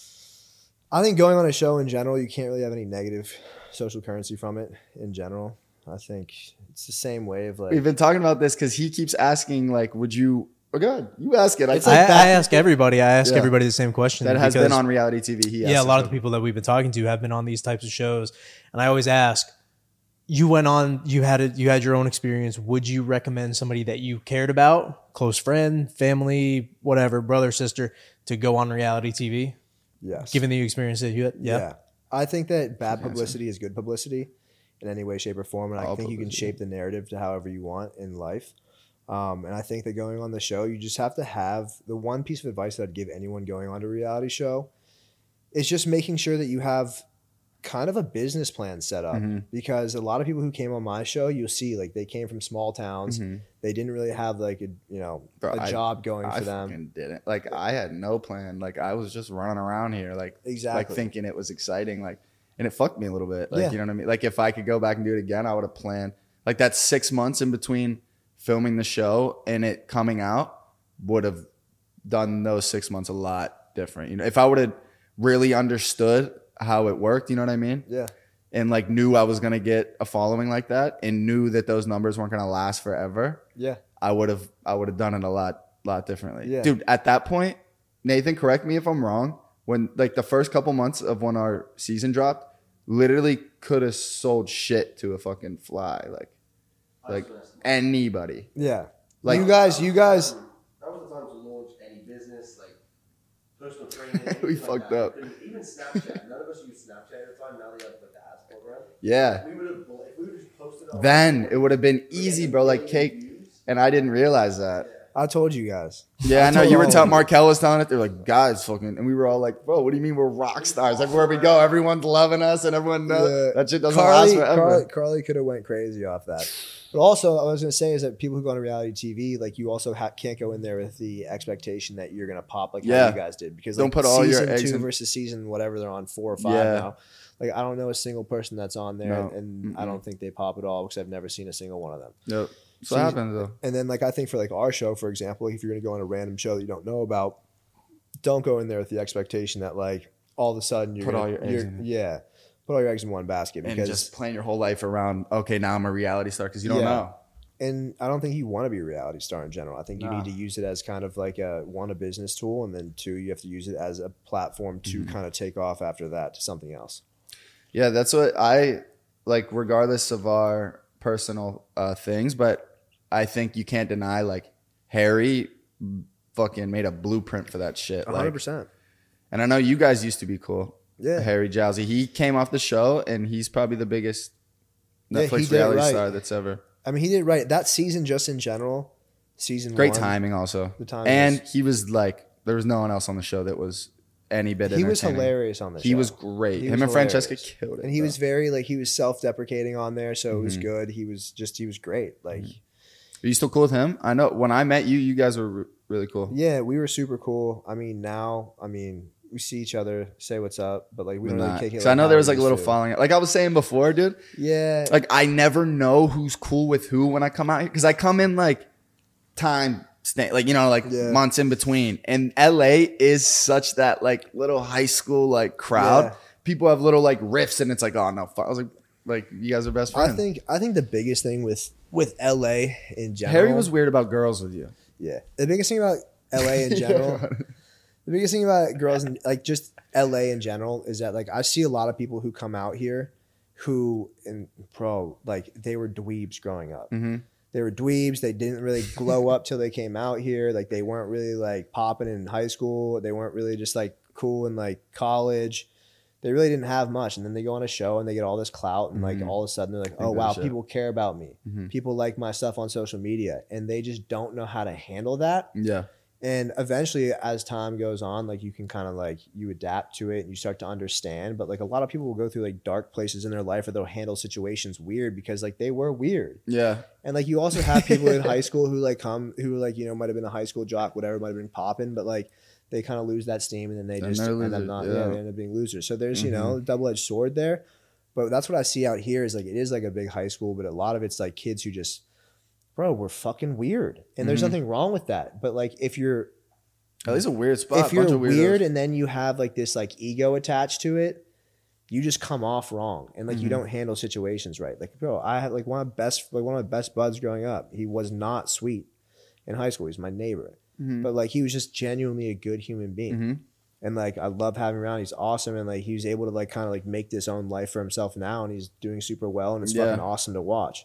I think going on a show in general, you can't really have any negative social currency from it in general. I think it's the same way of like We've been talking about this because he keeps asking, like, would you oh god, you ask it. I It's think like I, that- I ask everybody. I ask Yeah. everybody the same question. that has because- been on reality T V. He yeah, a asks lot us of the people that we've been talking to have been on these types of shows, and I always ask, you went on, you had it, you had your own experience. Would you recommend somebody that you cared about, close friend, family, whatever, brother, sister, to go on reality T V, yes. given the experience that you had? Yeah. Yeah. I think that bad Good answer. publicity is good publicity in any way, shape, or form. And I All think you can publicity. shape the narrative to however you want in life. Um, and I think that going on the show, you just have to have the one piece of advice that I'd give anyone going on to a reality show is just making sure that you have kind of a business plan set up. Mhm. Because a lot of people who came on my show, you'll see like they came from small towns. Mhm. They didn't really have like a, you know, Bro, a I- job going I for them. fucking didn't. Like I had no plan. Like I was just running around here, like Exactly. like thinking it was exciting. Like, and it fucked me a little bit. Like Yeah. you know what I mean. Like if I could go back and do it again, I would have planned. Like that six months in between filming the show and it coming out would have done those six months a lot different. You know, if I would have really understood how it worked, you know what I mean, Yeah. and like knew I was gonna get a following like that, and knew that those numbers weren't gonna last forever. Yeah. I would have I would have done it a lot lot differently. Yeah. Dude, at that point, Nathan, correct me if I'm wrong, when like the first couple months of when our season dropped, literally could have sold shit to a fucking fly. Like like anybody. Yeah. Like- you guys, you guys, That was the time to launch any business, like personal training. We anything like fucked that. up. Even Snapchat. None of us used Snapchat at the time. Now they have like the ads program. Yeah. We would have, if we would have just posted on Then it would have been easy, bro, like cake. And I didn't realize that. I told you guys. Yeah, I, I know. told You were all of telling you. Markel was telling it. They're like, guys, fucking, and we were all like, bro, what do you mean we're rock stars? Everywhere we go, everyone's loving us, and everyone knows Yeah. that shit doesn't Carly, last forever. Carly, Carly could have went crazy off that. But also, I was going to say is that people who go on reality T V, like you also ha- can't go in there with the expectation that you're going to pop like Yeah. how you guys did. Because Don't like, put all your season eggs two in- versus season whatever they're on four or five Yeah. now. Like I don't know a single person that's on there, No. and I Mm-mm. don't think they pop at all because I've never seen a single one of them. Yep. So So what you- happens though. And then like I think for like our show, for example, like if you're going to go on a random show that you don't know about, don't go in there with the expectation that like all of a sudden you're Put gonna, all your eggs you're- in it. yeah, put all your eggs in one basket And because just plan your whole life around, okay, now I'm a reality star because you don't Yeah. know. and I don't think you want to be a reality star in general. I think you Nah. need to use it as kind of like a one a business tool, and then two you have to use it as a platform to Mm-hmm. kind of take off after that to something else. Yeah, that's what I like, regardless of our personal uh, things, but I think you can't deny like Harry fucking made a blueprint for that shit. One hundred Like, percent. and I know you guys used to be cool. Yeah. Harry Jowsey. He came off the show and he's probably the biggest Yeah, he Netflix did it reality right. star that's ever. I mean, he did right that season. Just in general, season Great one, timing also. The timing and was- he was like, there was no one else on the show that was any bit. He was entertaining. hilarious on the show. He was great. He Him was and Francesca hilarious. killed it. And he bro. was very like he was self-deprecating on there, so it was Mhm. good. He was just he was great. Like Are you still cool with him? I know when I met you, you guys were re- really cool. yeah, we were super cool. I mean, now I mean we see each other, say what's up, but like we don't really kick it. Because I know there was like a how we little used to. falling out. Like I was saying before, dude. Yeah, Like I never know who's cool with who when I come out here because I come in like time stay like you know like Yeah. months in between, and L A is such that like little high school like crowd. Yeah. People have little like riffs, and it's like oh no, fuck. I was like like you guys are best I friends. think I think the biggest thing with with L A in general. Harry was weird about girls with you. Yeah, the biggest thing about L A in general. The biggest thing about girls and like just L A in general is that like I see a lot of people who come out here who and bro like they were dweebs growing up. Mm-hmm. They were dweebs. They didn't really glow up till they came out here. Like they weren't really like popping in high school. They weren't really just like cool in like college. They really didn't have much. And then they go on a show and they get all this clout and like Mhm. all of a sudden they're like, Think oh that wow, shit. people care about me. Mhm. People like my stuff on social media, and they just don't know how to handle that. Yeah. And eventually, as time goes on, like you can kind of like you adapt to it and you start to understand. But like a lot of people will go through like dark places in their life, or they'll handle situations weird because like they were weird. Yeah. And like you also have people in high school who like come who like you know might have been a high school jock, whatever, might have been popping, but like they kind of lose that steam and then they Then just they're end up losers, not yeah. yeah. they end up being losers. So there's you know double edged sword there. But that's what I see out here is like it is like a big high school, but a lot of it's like kids who just, bro, we're fucking weird, and there's Mhm. nothing wrong with that. But like if you're At least a weird spot. if you're bunch of weirdos. weird and then you have like this like ego attached to it, you just come off wrong and like you Mhm. don't handle situations right. Like bro, I had like one of the best like one of my best buds growing up. He was not sweet in high school. He was my neighbor, Mhm. but like he was just genuinely a good human being. Mhm. And like I love having him around. He's awesome, and like he was able to like kind of like make this own life for himself now, and he's doing super well, and it's Yeah. fucking awesome to watch.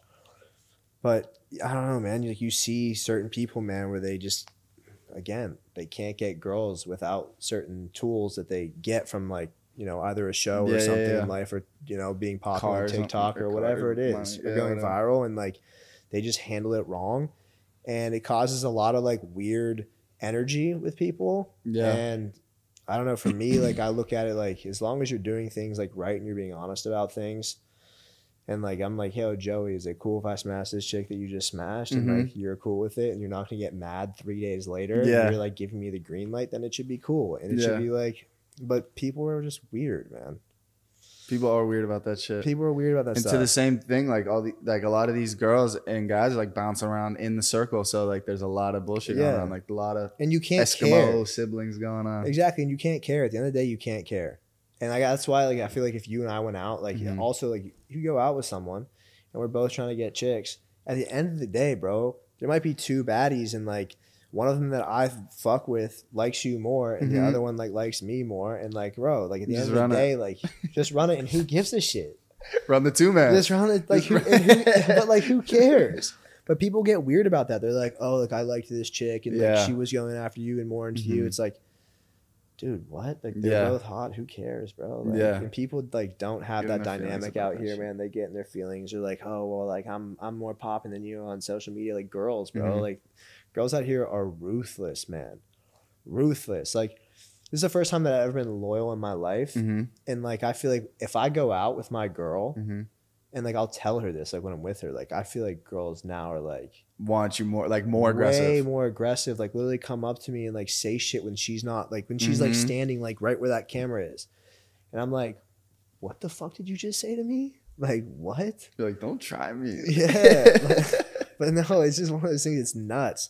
But I don't know, man. Like you see certain people, man, where they just again they can't get girls without certain tools that they get from like you know either a show Yeah, or yeah, something yeah. in life, or you know being popular on Cars, TikTok or or whatever it car, is, money, or yeah, going whatever. viral, and like they just handle it wrong, and it causes a lot of like weird energy with people. Yeah. And I don't know, for me, like I look at it like as long as you're doing things like right and you're being honest about things, and like I'm like, yo, Joey, is it cool if I smash this chick that you just smashed, and Mhm. like you're cool with it, and you're not gonna get mad three days later, Yeah. and you're like giving me the green light, then it should be cool, and it Yeah. should be like, but people are just weird, man. People are weird about that shit. People are weird about that And stuff. to the same thing, like all the like a lot of these girls and guys are like bouncing around in the circle. So like there's a lot of bullshit going Yeah. on, like a lot of and you can't Eskimo care. siblings going on. Exactly, and you can't care. At the end of the day, you can't care, and like that's why like I feel like if you and I went out, like Mhm. also like you go out with someone, and we're both trying to get chicks. At the end of the day, bro, there might be two baddies, and like one of them that I fuck with likes you more, and the Mhm. other one like likes me more, and like bro, like at the Just end of run the it. day, like just run it, and who gives a shit? Run the two man. Just run it, like Just who, run- and who but like who cares? But people get weird about that. They're like, oh, like I liked this chick, and Yeah. like she was going after you and more into you. Mhm. It's like, dude, what? Like they're Yeah. both hot. Who cares, bro? Like, Yeah. And people like don't have Get in that their feelings dynamic about out that here, shit. man. They get in their feelings. They're like, oh, well, like I'm I'm more popping than you on social media. Like girls, bro. Mhm. Like girls out here are ruthless, man. Ruthless. Like this is the first time that I've ever been loyal in my life, Mm-hmm. and like I feel like if I go out with my girl, Mm-hmm. and like I'll tell her this, like when I'm with her, like I feel like girls now are like Want you more like more way aggressive. more aggressive. Like literally come up to me and like say shit when she's not like when she's like Mhm. standing like right where that camera is, and I'm like, what the fuck did you just say to me? Like what? You're like, don't try me. Yeah, like, but no, it's just one of those things. It's nuts.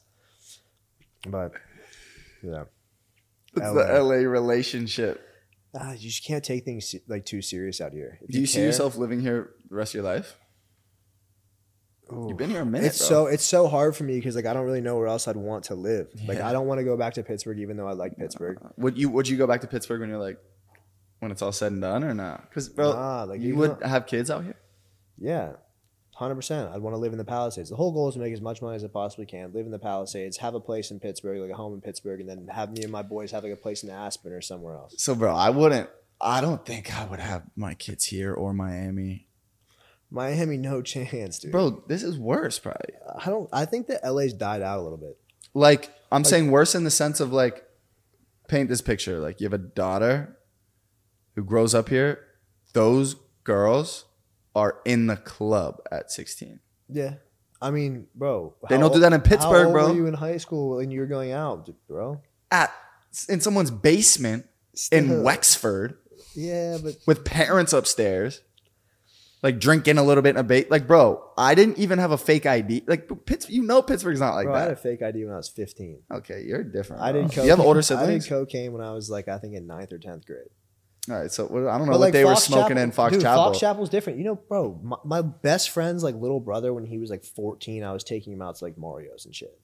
But yeah, It's L the A. L A relationship. ah, you just can't take things se- like too serious out here. If Do you see care- yourself living here the rest of your life? Ooh. You've been here a minute, It's bro. so it's so hard for me because like I don't really know where else I'd want to live. Like Yeah. I don't want to go back to Pittsburgh, even though I like Pittsburgh. Would you would you go back to Pittsburgh when you're like when it's all said and done or not? Because bro, Nah, like, you even would though- have kids out here. Yeah, hundred percent. I'd want to live in the Palisades. The whole goal is to make as much money as I possibly can. Live in the Palisades, have a place in Pittsburgh, like a home in Pittsburgh, and then have me and my boys have like a place in Aspen or somewhere else. So, bro, I wouldn't. I don't think I would have my kids here or Miami, Miami, no chance, dude. bro. This is worse, probably. I don't. I think that L A's died out a little bit. Like I'm saying, worse in the sense of like paint this picture. Like you have a daughter who grows up here. Those girls are in the club at sixteen. Yeah. I mean, bro. They how don't do that in old- Pittsburgh, how old bro. Were you in high school when you were going out, bro? At in someone's basement in Still. Wexford Yeah, but with parents upstairs, like drinking a little bit in a bait. Like, bro, I didn't even have a fake I D. Like, Pitts, you know, Pittsburgh's not like bro, I had a that. fake I D when I was fifteen. Okay, you're different. I bro. did cocaine. You have older I siblings. did cocaine when I was like, I think in ninth or tenth grade. All right, so what, I don't know But, what like, they were Fox smoking Chapel- in Fox dude, Chapel. Fox Chapel's different. You know, bro, my, my best friend's like little brother when he was like fourteen, I was taking him out to like Mario's and shit.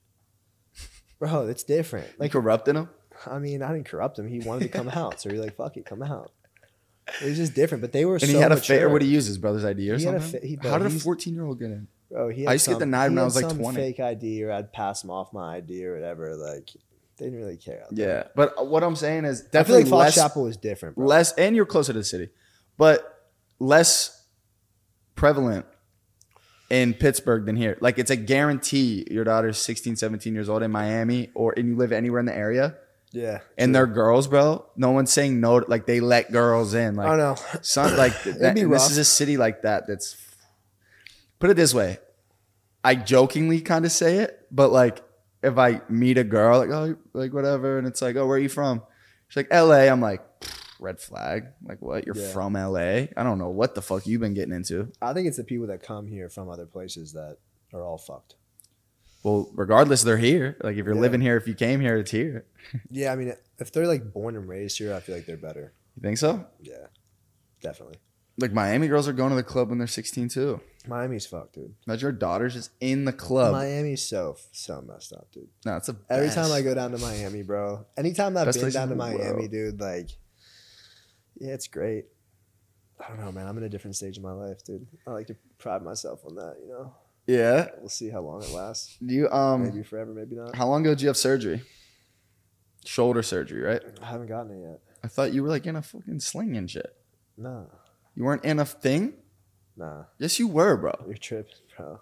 Bro, it's different. Like Like, corrupting them. I mean, I didn't corrupt him. He wanted to come out, so you're like, fuck it, come out. It was just different, but they were And so he had a mature. fa- or what he used his brother's I D or He had a something. fa- he- How did a he's- fourteen year old get in? Bro, he had I used to get some- denied when he I had was, like, some twenty. fake I D, or I'd pass him off my I D or whatever. Like, they didn't really care. out there. Yeah, but what I'm saying is I feel definitely like Fox less, Chapel was different, bro. less, and you're closer to the city, but less prevalent in Pittsburgh than here. Like it's a guarantee your daughter's sixteen, seventeen years old in Miami, or and you live anywhere in the area, Yeah, and they're girls, bro. No one's saying no. to- Like they let girls in. Like I know. Some like that, be this rough. is a city like that. That's put it this way. I jokingly kind of say it, but like if I meet a girl, like oh, like whatever, and it's like, oh, where are you from? She's like L A. I'm like, red flag. Like what? You're Yeah. from L A? I don't know what the fuck you've been getting into. I think it's the people that come here from other places that are all fucked. Well, regardless, they're here. Like if you're Yeah. living here, if you came here, it's here. Yeah, I mean, if they're like born and raised here, I feel like they're better. You think so? Yeah, definitely. Like Miami girls are going to the club when they're sixteen too. Miami's fucked, dude. Imagine your daughter's just in the club. Miami's so so messed up, dude. no, it's a Every best. time I go down to Miami, bro. Anytime I've Best been place down to in the Miami, world. dude, like, yeah, it's great. I don't know, man. I'm in a different stage of my life, dude. I like to pride myself on that, you know. Yeah. We'll see how long it lasts. Do you um? Maybe forever, maybe not. How long ago did you have surgery? Shoulder surgery, right? I haven't gotten it yet. I thought you were like in a fucking sling and shit. Nah, You weren't in a thing? nah. Yes, you were, bro. You're tripping, bro.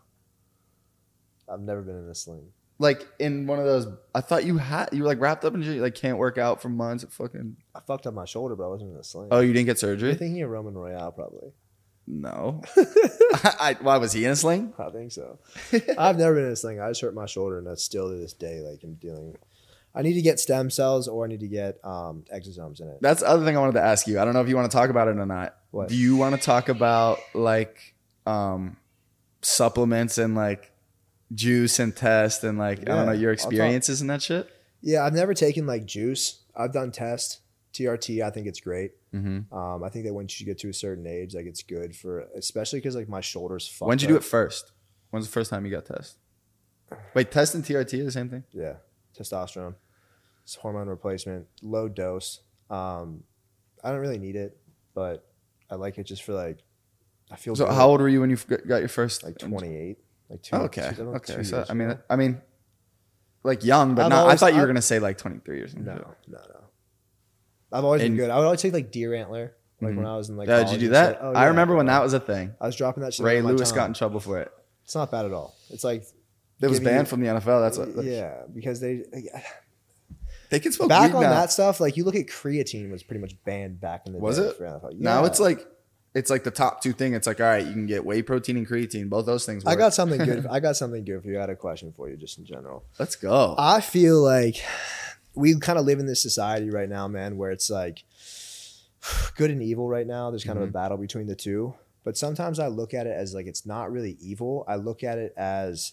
I've never been in a sling. Like in one of those. I thought you had. You were like wrapped up in shit. You like can't work out for months. Fucking. I fucked up my shoulder, bro. I wasn't in a sling. Oh, you didn't get You're surgery? thinking of Roman Royale, probably. No. I, why was he in a sling? I think so. I've never been in a sling. I just hurt my shoulder, and that's still to this day. Like I'm dealing. I need to get stem cells, or I need to get um, exosomes in it. That's the other thing I wanted to ask you. I don't know if you want to talk about it or not. What? Do you want to talk about like um, supplements and like juice and test and like I don't Yeah, know your I'll talk- experiences and that shit? Yeah, I've never taken like juice. I've done test T R T. I think it's great. Mm-hmm. Um, I think that once you get to a certain age, like it's good for, especially because like my shoulders. Fucked When did you do up. it first? When's the first time you got test? Wait, test and T R T are the same thing? Yeah, testosterone. It's hormone replacement, low dose. Um, I don't really need it, but I like it just for like. I feel So good. how old were you when you f- got your first? Like twenty-eight, like two. Oh, okay, two- okay. two So years I mean, ago. I mean, like young, but I've not. I always- thought you were I- gonna say like twenty-three or something. no, no, no. I've always And- been good. I would always take like deer antler, like Mhm. when I was in like. Yeah, did you college do and that? shit. Oh, I yeah, remember when bro. that was a thing. I was dropping that shit. Ray on my Lewis tongue. got in trouble for it. It's not bad at all. It's like It was Give banned you- from the N F L. That's what. yeah, because they They can smoke back weed on now. that stuff. Like you look at creatine was pretty much banned back in the Was day. it? For N F L. Now Yeah. it's like it's like the top two thing. It's like all right, you can get whey protein and creatine. Both those things. Work. I got something good. I got something good for you. I had a question for you, just in general. Let's go. I feel like we kind of live in this society right now, man, where it's like good and evil right now. There's kind of a battle between the two. But sometimes I look at it as like it's not really evil. I look at it as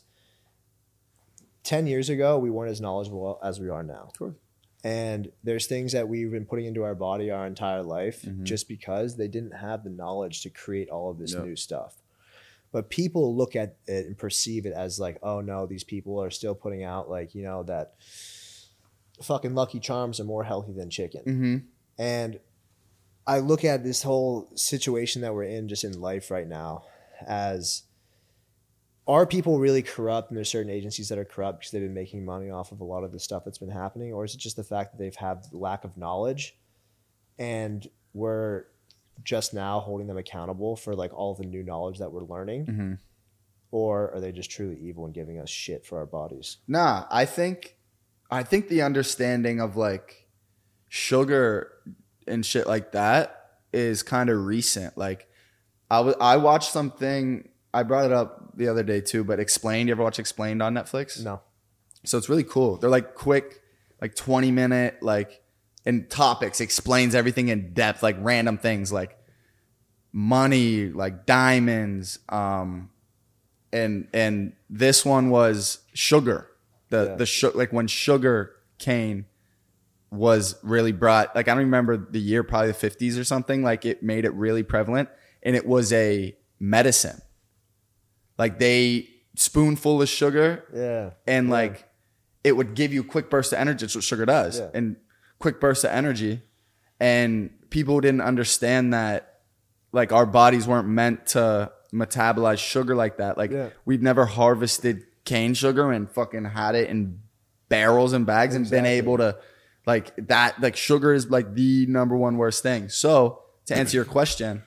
ten years ago, we weren't as knowledgeable as we are now. Of course. And there's things that we've been putting into our body our entire life Mhm. just because they didn't have the knowledge to create all of this Yep. new stuff. But people look at it and perceive it as like, oh no, these people are still putting out like, you know, that fucking Lucky Charms are more healthy than chicken. Mm-hmm. And I look at this whole situation that we're in just in life right now as are people really corrupt and there's certain agencies that are corrupt because they've been making money off of a lot of the stuff that's been happening? Or is it just the fact that they've had lack of knowledge and we're just now holding them accountable for like all the new knowledge that we're learning? Mm-hmm. Or are they just truly evil and giving us shit for our bodies? Nah, I think, I think the understanding of like sugar and shit like that is kind of recent. Like I was, I watched something. I brought it up the other day too, but Explained. You ever watch Explained on Netflix? No. So it's really cool. They're like quick, like twenty minute, like in topics, explains everything in depth, like random things like money, like diamonds. Um, and and this one was sugar. The Yeah. the su- like when sugar cane was really brought. Like I don't remember the year, probably the fifties or something. Like it made it really prevalent, and it was a medicine. Like they spoonful of sugar, Yeah. and Yeah. like it would give you a quick burst of energy. That's what sugar does. Yeah. And quick burst of energy. And people didn't understand that like our bodies weren't meant to metabolize sugar like that. Like Yeah. we've never harvested cane sugar and fucking had it in barrels and bags and been Exactly. able to like that. Like sugar is like the number one worst thing. So to answer your question,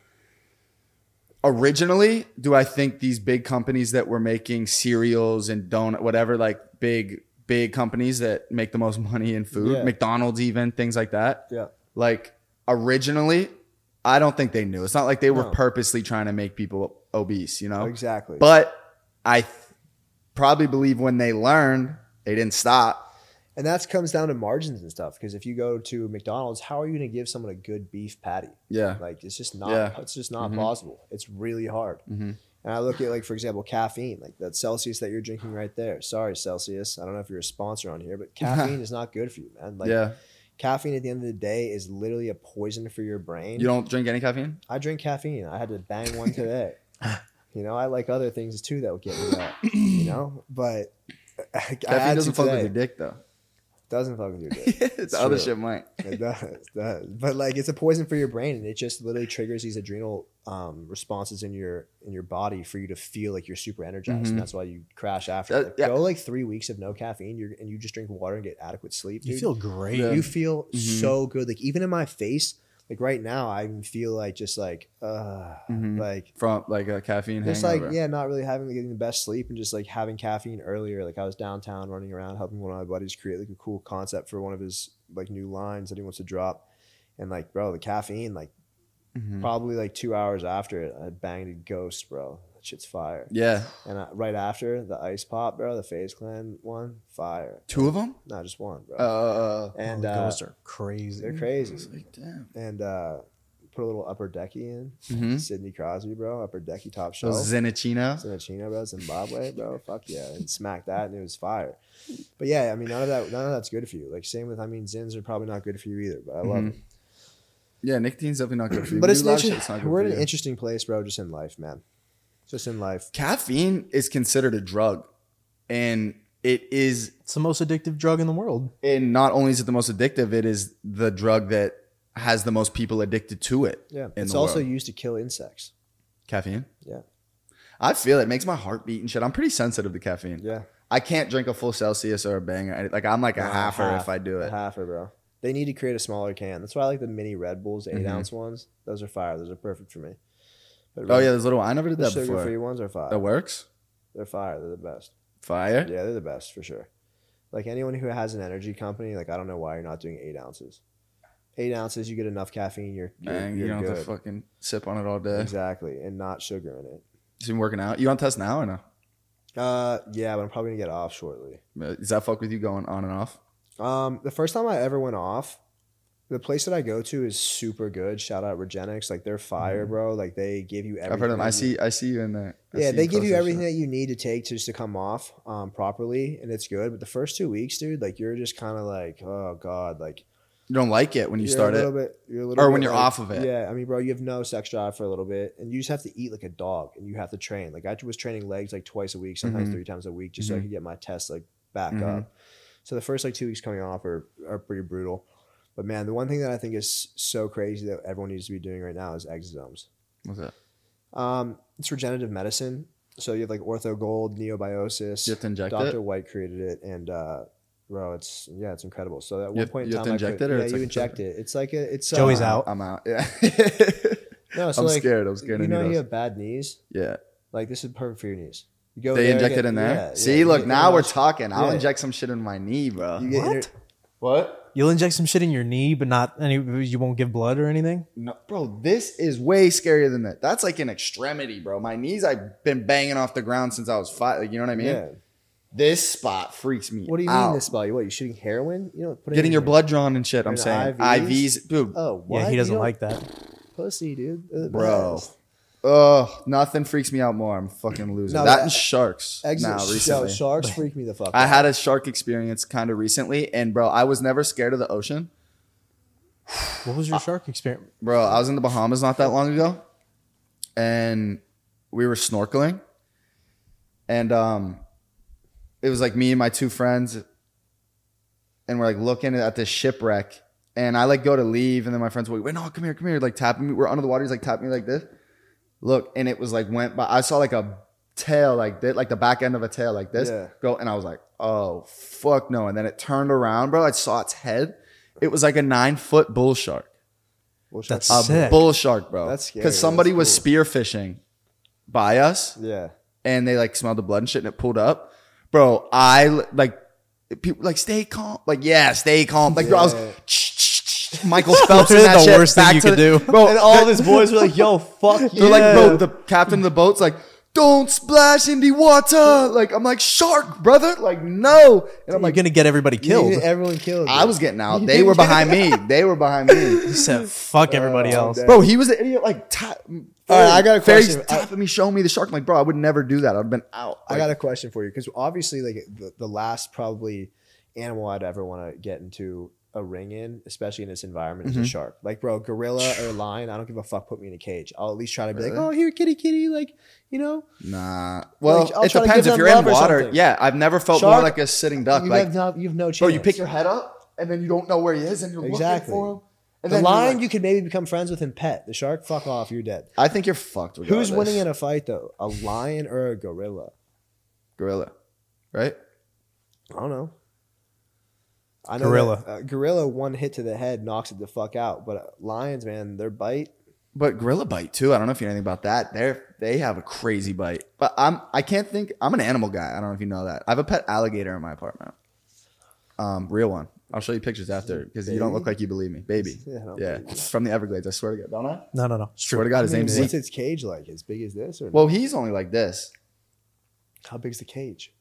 originally, do I think these big companies that were making cereals and donut, whatever, like big, big companies that make the most money in food, Yeah. McDonald's even, things like that. Yeah. Like originally, I don't think they knew. It's not like they were No. purposely trying to make people obese, you know? Exactly. But I th- probably believe when they learned, they didn't stop. And that comes down to margins and stuff. Because if you go to McDonald's, how are you going to give someone a good beef patty? Yeah. Like it's just not. Yeah. It's just not Mhm. possible. It's really hard. Mhm. And I look at like for example caffeine, like that Celsius that you're drinking right there. Sorry Celsius, I don't know if you're a sponsor on here, but caffeine is not good for you, man. Like yeah. caffeine at the end of the day is literally a poison for your brain. You don't drink any caffeine? I drink caffeine. I had to bang one today. You know, I like other things too that will get me up. You know, but I, I Caffeine had doesn't to fuck with today. your dick though. Doesn't fuck with your dick. the other true. shit might. It does, it does. But like it's a poison for your brain and it just literally triggers these adrenal um, responses in your in your body for you to feel like you're super energized. Mhm. And that's why you crash after. That- Like, yeah. Go like three weeks of no caffeine you're, and you just drink water and get adequate sleep. You dude. feel great. Yeah. You feel Mhm. so good. Like even in my face, like right now, I even feel like just like uh Mhm. like From like a caffeine just hangover. like yeah, not really having getting the best sleep and just like having caffeine earlier. Like I was downtown running around helping one of my buddies create like a cool concept for one of his like new lines that he wants to drop. And like bro, the caffeine, like Mhm. probably like two hours after it, I banged a Ghost, bro. That shit's fire. Yeah. And I, right after the Ice Pop, bro, the FaZe Clan one, fire. Two of them? Not just one, bro. Uh, and the uh, ghosts are crazy. they're crazy. like, damn. And uh, put a little upper decky in. Mm-hmm. Sidney Crosby, bro, upper decky top shelf. Those Zenachino. Sinachino, bro, Zimbabwe, bro. Fuck yeah. And smack that and it was fire. But yeah, I mean none of that none of that's good for you. Like same with I mean Zins are probably not good for you either, but I love Mhm. it. Yeah, nicotine's definitely not good for you. But We it's do an a lot of inter- shit that's not good we're for in an you. interesting place, bro, just in life, man. Just in life. Caffeine is considered a drug, and it is. It's the most addictive drug in the world. And not only is it the most addictive, it is the drug that has the most people addicted to it. Yeah. in It's the also world. used to kill insects. Caffeine. Yeah. I feel it. It makes my heart beat and shit. I'm pretty sensitive to caffeine. Yeah. I can't drink a full Celsius or a banger. Like I'm like a Nah, halfer half, if I do A it. halfer, bro. They need to create a smaller can. That's why I like the mini Red Bulls, the eight Mhm. ounce ones. Those are fire. Those are perfect for me. But Oh yeah, there's little. I never did the that sugar free before. ones are fire. That works. They're fire. They're the best. Fire. Yeah, they're the best for sure. Like anyone who has an energy company, like I don't know why you're not doing eight ounces. Eight ounces, you get enough caffeine. You're you're, Man, you you're don't good. have to fucking sip on it all day. Exactly, and not sugar in it. Is you been working out? You on test now or no? Uh, yeah, but I'm probably gonna get off shortly. Does that fuck with you going on and off? Um, the first time I ever went off, the place that I go to is super good. Shout out Regenix, like they're fire, bro. Like they give you everything. Mm-hmm. I've heard them. I you- see. I see you in there. I Yeah, see they give you close to everything shit. that you need to take to just to come off um properly, and it's good. But the first two weeks, dude, like you're just kind of like, oh god, like You don't like it when you you're start a it. little bit, you're a little Or bit when you're like- off of it. Yeah, I mean, bro, you have no sex drive for a little bit, and you just have to eat like a dog, and you have to train. Like I was training legs like twice a week, sometimes Mhm. three times a week, just so I Mhm. could get my tests like back Mhm. up. So the first like two weeks coming off are are pretty brutal. But man, the one thing that I think is so crazy that everyone needs to be doing right now is exosomes. What's that? Um, it's regenerative medicine. So you have like Ortho Gold, Neobiosis. You have to inject Doctor it? White created it, and uh, bro, it's yeah, it's incredible. So at one have- point in you have time, to I inject put- it, or yeah, it's you like a inject sugar? it. It's like a it's Joey's uh, out. I'm out. Yeah. No, so I'm like, scared. I'm scared You of know, you needles. have bad knees. Yeah. Like this is perfect for your knees. You go They there, inject get- it in there. yeah, See, yeah, look, you get now we're interlaced- talking. I'll yeah. inject some shit in my knee, bro. You get What? inter- What? You'll inject some shit in your knee, but not any. You won't give blood or anything. No, bro, this is way scarier than that. That's like an extremity, bro. My knees, I've been banging off the ground since I was five. Like, you know what I mean? Yeah. This spot freaks me. What do you out. mean this spot? What, you shooting heroin? You know, put it Getting in your blood drawn and shit. I'm in saying I I Vs? Vs, dude, Oh, what? Yeah, he You doesn't don't- like that. pussy, dude. They're the bro. best. Ugh, nothing freaks me out more. I'm fucking losing. No, that that- and sharks. Exit. now Yo, recently, sharks freak me the fuck I out. had a shark experience kind of recently, and bro, I was never scared of the ocean. What was your shark experience? Bro, I was in the Bahamas not that long ago, and we were snorkeling, and um, it was like me and my two friends, and we're like looking at this shipwreck, and I like go to leave, and then my friends were like, wait, no, come here, come here, like tapping me. We're under the water, he's like tapping me like this. Look, and it was like went by. I saw like a tail like this, like the back end of a tail like this Yeah. go, and I was like, oh fuck no, and then it turned around, bro. I saw its head. It was like a nine foot bull shark. Well, That's sharks- A Sick. bull shark, bro. That's scary. Because somebody That's was cool. spearfishing by us, yeah. and they like smelled the blood and shit, and it pulled up, bro. I like people like stay calm, like yeah, stay calm, like bro. I was Yeah. Michael Phelps and Literally that the shit. worst thing back you to could the- do. bro. And all of his boys were like, yo, fuck you. They're like, bro, the captain of the boat's like, don't splash in the water. Like, I'm like, shark, brother. Like, no. And I'm You're like, gonna get everybody killed. Everyone killed. I bro. was getting out. They were behind me. They were behind me. He said, "Fuck everybody Oh, else." damn. Bro, he was the idiot. Like, ta- All right, I got a Ferry's question. I- tapping me, showing me the shark. I'm like, bro, I would never do that. I'd have been out. I Like, got a question for you because obviously, like the, the last probably animal I'd ever want to get into a ring in, especially in this environment, Mm-hmm. is a shark. Like, bro, gorilla or lion, I don't give a fuck. Put me in a cage. I'll at least try to be like, Really? oh, here, kitty, kitty, like, you know, Nah. Well, Like, I'll it try to depends. give If them you're in love or water, something. yeah, I've never felt more Shark, like a sitting duck. you Like, have no, you have no chance. bro, you pick your head up and then you don't know where he is and you're Exactly. looking for him. And The then you're lion, like- you could maybe become friends with and pet. The shark, fuck off, you're dead. I think you're fucked. Who's regardless. winning in a fight though? A lion or a gorilla? Gorilla, right? I don't know. I know Gorilla. that, uh, gorilla, one hit to the head knocks it the fuck out. But uh, lions, man, their bite. But gorilla bite too. I don't know if you know anything about that. They're they have a crazy bite. But I'm I can't think. I'm an animal guy. I don't know if you know that. I have a pet alligator in my apartment. Um, real one. I'll show you pictures after because you don't look like you believe me, baby. Yeah, I don't Yeah, believe you. from the Everglades. I swear to God, don't I? No, no, no. It's Swear true. to God, his I mean, name's what's Zeke. its cage like? As big as this, or Well, he's only like this. how big's the cage?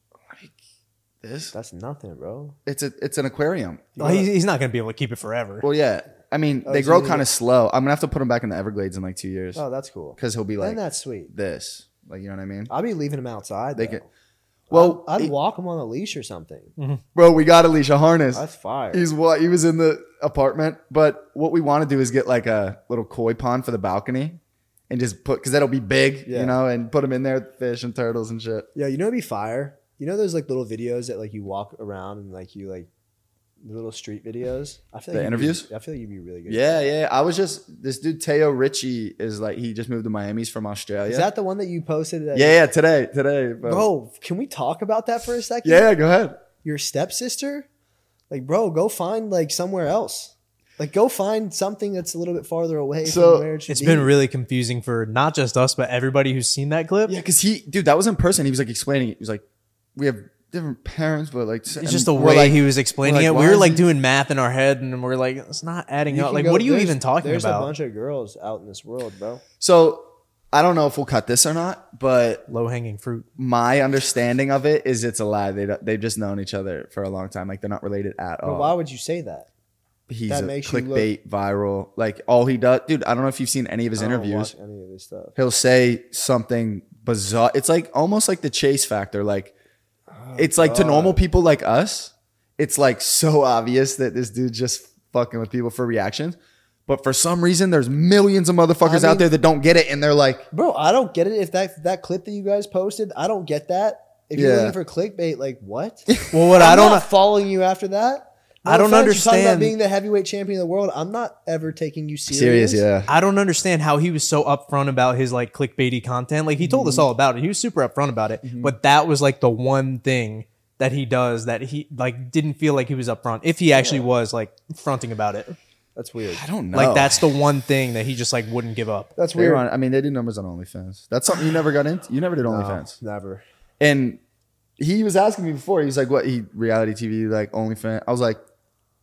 This. That's nothing, bro. It's a it's an aquarium. Well, he's, he's not gonna be able to keep it forever. Well, yeah. I mean, Oh, they so grow you kind get- of slow. I'm gonna have to put him back in the Everglades in like two years Oh, that's cool. because he'll be like And that's sweet. this. Like, you know what I mean? I'll be leaving him outside. They though. can. Well, I'd, I'd he- walk him on a leash or something. bro, we got a leash, a harness. That's fire. He's what he was in the apartment, but what we want to do is get like a little koi pond for the balcony, and just put because that'll be big, Yeah. you know, and put him in there with fish and turtles and shit. Yeah, you know, it'd be fire. You know, those like little videos that like you walk around and like you like the little street videos. I feel The like you'd interviews? Be, I feel like you'd be really good. Yeah, yeah. I was just this dude Teo Ritchie is like he just moved to Miami. He's from Australia. Is that the one that you posted? That yeah, yeah. Today, today, bro. Bro, can we talk about that for a second? Yeah, yeah, go ahead. Your stepsister? Like, bro, go find like somewhere else. Like, go find something that's a little bit farther away So, from where it should It's be. been really confusing for not just us, but everybody who's seen that clip. Yeah, because he, dude, that was in person. He was like explaining it. He was like, we have different parents, but like, It's just the way he was explaining like, it. why We were is like he- doing math in our head, and we're like, it's not adding You up. can Like, go- what are you there's- even talking there's about? a bunch of girls out in this world, bro. So I don't know if we'll cut this or not, but Low hanging fruit. my understanding of it is it's a lie. They don't- they've just known each other for a long time. Like they're not related at But all. why would you say that? He's that a makes you clickbait viral. Like all he does, dude. I don't know if you've seen any of his I don't interviews. watch any of this stuff. He'll say something bizarre. It's like almost like the chase factor. Like it's like to normal people like us, it's like so obvious that this dude's just fucking with people for reactions. But for some reason, there's millions of motherfuckers I out mean- there that don't get it, and they're like, Bro, I don't get it. If that that clip that you guys posted, I don't get that. If you're Yeah. looking for clickbait, like what? Well, what I'm I don't not following you after that. No I don't offense, you're talking about understand- being the heavyweight champion of the world. I'm not ever taking you serious, serious. yeah. I don't understand how he was so upfront about his like clickbaity content. Like he told us all about it. He was super upfront about it. But that was like the one thing that he does that he like didn't feel like he was upfront. If he actually was like fronting about it. That's weird. I don't know. Like that's the one thing that he just like wouldn't give up. That's They were weird. on- I mean, they do numbers on OnlyFans. That's something you never got into. You never did OnlyFans. No, never. And he was asking me before. He's like, "What? He reality T V like OnlyFans?" I was like,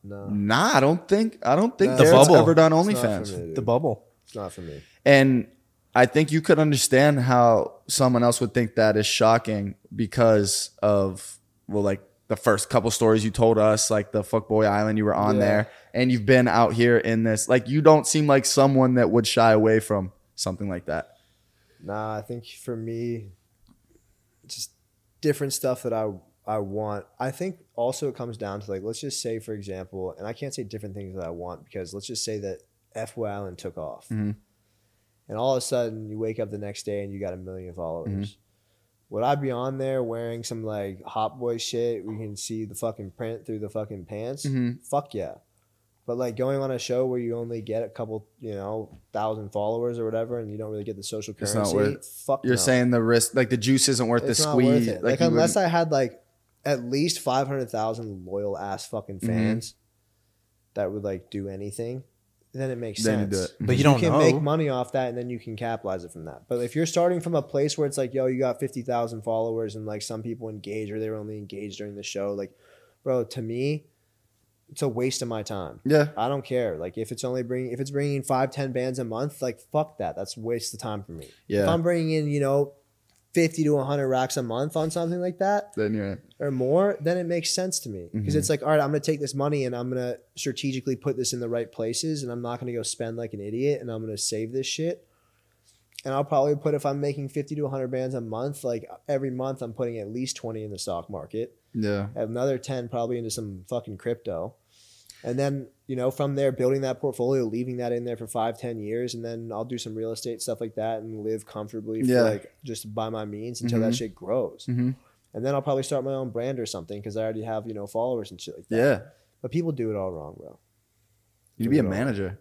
No, Nah, I don't think I don't think No. The Garrett's bubble. ever done It's not for OnlyFans. me, dude. The bubble. It's not for me. And I think you could understand how someone else would think that is shocking because of, well, like the first couple stories you told us, like the Fuckboy Island, you were on Yeah. there and you've been out here in this. Like, you don't seem like someone that would shy away from something like that. Nah, I think for me, just different stuff that I I want. I think also it comes down to like, let's just say, for example, and I can't say different things that I want because let's just say that F-Boy Island took off. Mhm. And all of a sudden you wake up the next day and you got a million followers. Mhm. Would I be on there wearing some like hot boy shit where you can see the fucking print through the fucking pants? Mhm. Fuck yeah. But like going on a show where you only get a couple, you know, thousand followers or whatever, and you don't really get the social It's currency. not worth- fuck You're no. saying the risk, like the juice isn't worth It's the not squeeze. worth it. Like, you unless wouldn't- I had like at least five hundred thousand loyal ass fucking Mhm. fans that would like do anything, then it makes Then you sense. do it. But you You don't can know. make money off that, and then you can capitalize it from that. But if you're starting from a place where it's like, yo, you got fifty thousand followers, and like some people engage, or they were only engaged during the show, like, bro, to me, it's a waste of my time. Yeah. I don't care. Like, if it's only bringing, if it's bringing five, ten bands a month, like, fuck that. That's a waste of time for me. If Yeah. I'm bringing in, you know, fifty to one hundred racks a month on something like that, Then you're, or more, then it makes sense to me because Mhm. it's like, all right, I'm going to take this money and I'm going to strategically put this in the right places, and I'm not going to go spend like an idiot, and I'm going to save this shit. And I'll probably put, if I'm making fifty to one hundred bands a month, like every month I'm putting at least twenty in the stock market, yeah. another ten probably into some fucking crypto. And then, you know, from there, building that portfolio, leaving that in there for five, ten years. And then I'll do some real estate stuff like that and live comfortably for Yeah. like just by my means until that Mhm. shit grows. hmm And then I'll probably start my own brand or something because I already have, you know, followers and shit like that. Yeah. But people do it all wrong, bro. You'd be a Do it all. manager.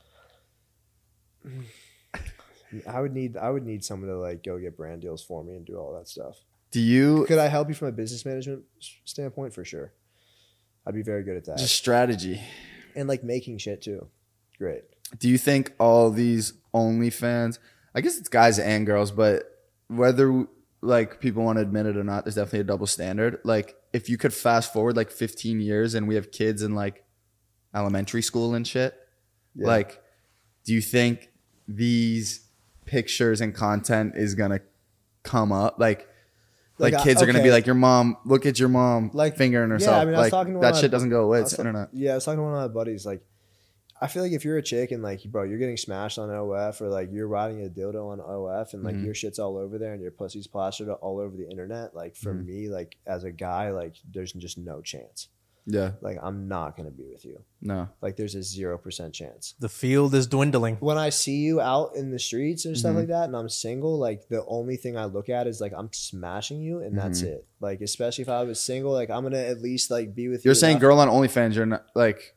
I would need I would need someone to like go get brand deals for me and do all that stuff. Do you Could I help you from a business management s- standpoint? For sure. I'd be very good at that. just strategy? And like making shit too. Great. Do you think all these OnlyFans, I guess it's guys and girls, but whether like people want to admit it or not, there's definitely a double standard. Like if you could fast forward like fifteen years and we have kids in like elementary school and shit, Yeah. like do you think these pictures and content is going to come up? Like, like, Like, I- kids are going to be okay. like, your mom, look at your mom Like, fingering yeah, herself. I mean, I was like talking to one that of my- shit doesn't go away. I It's was the ta- internet. Yeah, I was talking to one of my buddies. Like, I feel like if you're a chick and like, bro, you're getting smashed on O F, or like you're riding a dildo on O F, and like Mhm. your shit's all over there and your pussy's plastered all over the internet. Like for Mhm. me, like as a guy, like there's just no chance. Yeah. Like I'm not gonna be with you. No. Like there's a zero percent chance. The field is dwindling. When I see you out in the streets and stuff Mhm. like that, and I'm single, like the only thing I look at is like I'm smashing you, and that's Mhm. it. Like especially if I was single, like I'm gonna at least like be with you. You're saying enough- girl on OnlyFans, you're not like,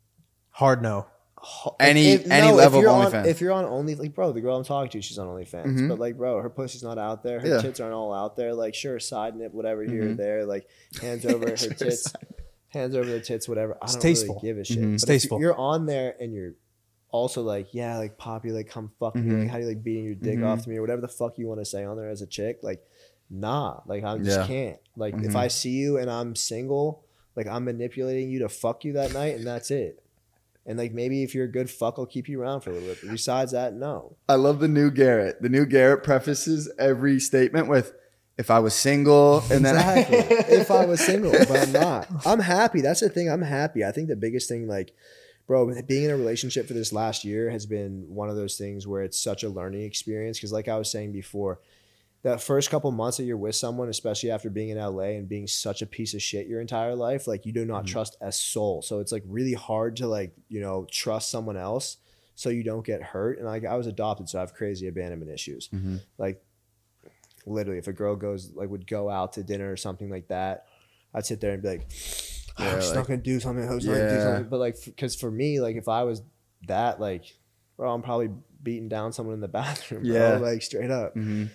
Hard no. Any- If- any if level of you're on- OnlyFans. If you're on Only, like, bro, the girl I'm talking to, she's on OnlyFans. Mhm. But like, bro, her pussy's not out there. Her Yeah. tits aren't all out there. Like, sure, side nip, whatever, here or Mhm. there. Like, hands over her Sure, tits, side- hands over the tits, whatever. I It's don't tasteful. really give a shit. Mhm. But It's if tasteful. You're on there and you're also like, yeah, like Poppy, like come fuck me. Mhm. Like, how do you like beating your dick Mhm. off to me or whatever the fuck you want to say on there as a chick? Like, nah, like I just Yeah. can't. Like, if Mhm. I see you and I'm single, like I'm manipulating you to fuck you that night, and that's it. And like maybe if you're a good fuck, I'll keep you around for a little bit. But besides that, no. I love the new Garrett. The new Garrett prefaces every statement with, if I was single, and then Exactly. If I was single, but I'm not. I'm happy. That's the thing. I'm happy. I think the biggest thing, like, bro, being in a relationship for this last year has been one of those things where it's such a learning experience. Because like I was saying before, that first couple months that you're with someone, especially after being in L A and being such a piece of shit your entire life, like you do not trust a soul. So it's like really hard to like, you know, trust someone else so you don't get hurt. And like I was adopted, so I have crazy abandonment issues. Mhm. Like literally, if a girl goes like would go out to dinner or something like that, I'd sit there and be like, oh, Yeah, she's like- not gonna do something. She's not gonna do Yeah. something. But like, because for me, like if I was that, like, bro, I'm probably beating down someone in the bathroom. Bro, Yeah. like straight up. Mhm.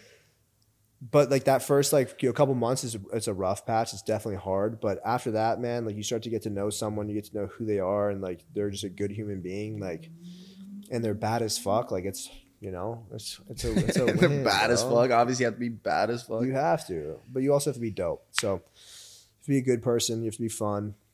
But like that first like you know, couple months is it's a rough patch. It's definitely hard. But after that, man, like you start to get to know someone, you get to know who they are, and like they're just a good human being, like, and they're bad as fuck. Like it's you know it's it's a it's a They're win, bad as bro. fuck. Obviously, you have to be bad as fuck. You have to, but you also have to be dope. So, you have to be a good person. You have to be fun. You have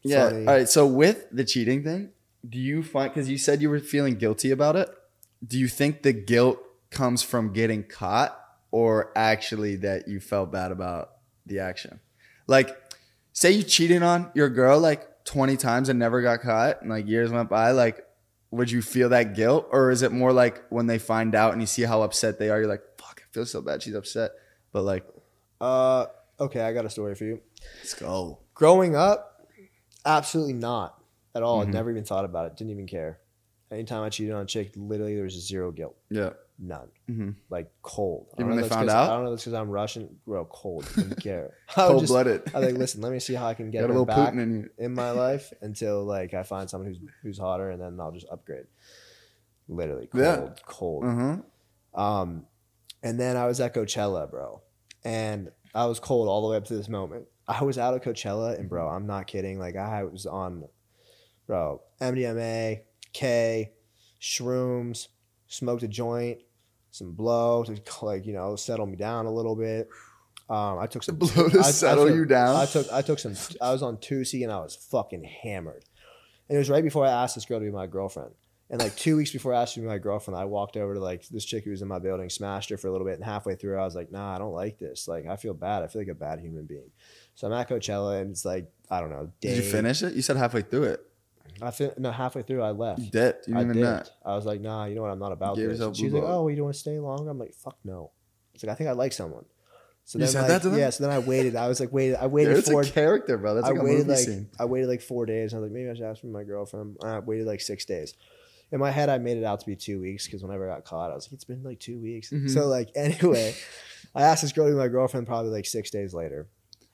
Yeah. funny. All right. So with the cheating thing, do you find, because you said you were feeling guilty about it, do you think the guilt comes from getting caught or actually that you felt bad about the action? Like, say you cheated on your girl like twenty times and never got caught and like years went by, like, would you feel that guilt? Or is it more like when they find out and you see how upset they are, you're like, fuck, I feel so bad she's upset. But like, Uh, okay, I got a story for you. let's go. Growing up, absolutely not at all. Mhm. Never even thought about it. Didn't even care. Anytime I cheated on a chick, literally there was zero guilt. Yeah. None. Mhm. Like cold. I Even don't when know they if that's found 'cause- out? I don't know if it's because I'm Russian. Bro, cold. Didn't care. I would just- Cold-blooded. I was like, listen, let me see how I can get Got a her little back Putin in you. in my life until like I find someone who's who's hotter, and then I'll just upgrade. Literally cold, Yeah. cold. Uh-huh. Um, and then I was at Coachella, bro, and I was cold all the way up to this moment. I was out at Coachella, and bro, I'm not kidding. Like I was on, bro, M D M A, K, shrooms, smoked a joint, some blow to like you know settle me down a little bit. Um, I took some Blow to I- I settle took- you down? I took I took some. I was on two C and I was fucking hammered. And it was right before I asked this girl to be my girlfriend. And like two weeks before I asked her to be my girlfriend, I walked over to like this chick who was in my building, smashed her for a little bit, and halfway through I was like, nah, I don't like this. Like I feel bad. I feel like a bad human being. So I'm at Coachella and it's like, I don't know, day. Did you finish it? You said halfway through it. I fin- no, halfway through I left. You dipped. You I didn't even dipped. know. I was like, nah, you know what? I'm not about Gave this. yourself And she was blue like, ball. oh, well, you don't want to stay longer? I'm like, fuck no. It's like I think I like someone. So You then said like, that to them? yeah. So then I waited. I was like, waited. I waited It's four. a character, bro. That's I like a waited movie like scene. I waited like four days. And I was like, maybe I should ask for my girlfriend. I waited like six days. In my head, I made it out to be two weeks because whenever I got caught, I was like, it's been like two weeks. Mhm. So like anyway, I asked this girl to be my girlfriend probably like six days later.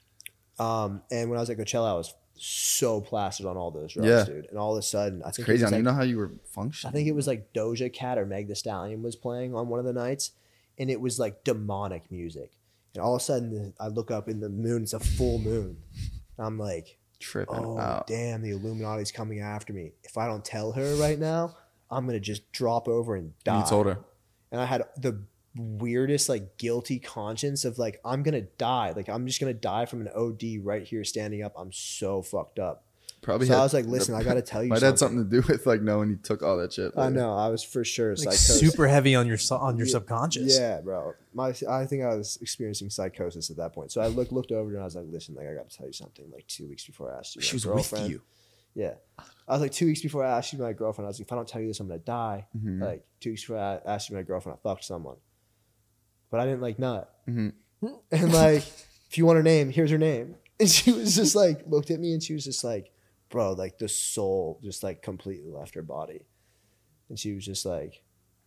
Um, and when I was at Coachella, I was so plastered on all those drugs, Yeah. dude. And all of a sudden, I think it Crazy. I was, don't even like, know how you were I functioning. think it was like Doja Cat or Meg Thee Stallion was playing on one of the nights, and it was like demonic music. And all of a sudden, I look up in the moon; it's a full moon. I'm like, tripping oh out. damn, the Illuminati's coming after me. If I don't tell her right now, I'm gonna just drop over and die. You told her. And I had the weirdest like guilty conscience of like I'm gonna die. Like I'm just gonna die from an O D right here standing up. I'm so fucked up. Probably. So had- I was like, listen, I gotta tell you Might something. have something to do with like knowing you took all that shit. I later. know. I was for sure Like psychosis. super heavy on your su- on your Yeah, subconscious. Yeah, bro. My I think I was experiencing psychosis at that point. So I looked looked over and I was like, listen, like I got to tell you something. Like two weeks before I asked you, to be She my was girlfriend. with you. Yeah, I was like two weeks before I asked you to be my girlfriend. I was like, if I don't tell you this, I'm gonna die. Mhm. Like two weeks before I asked you to be my girlfriend, I fucked someone, but I didn't like nut. Mhm. And like, if you want her name, here's her name. And she was just like looked at me and she was just like, bro, like the soul just like completely left her body, and she was just like,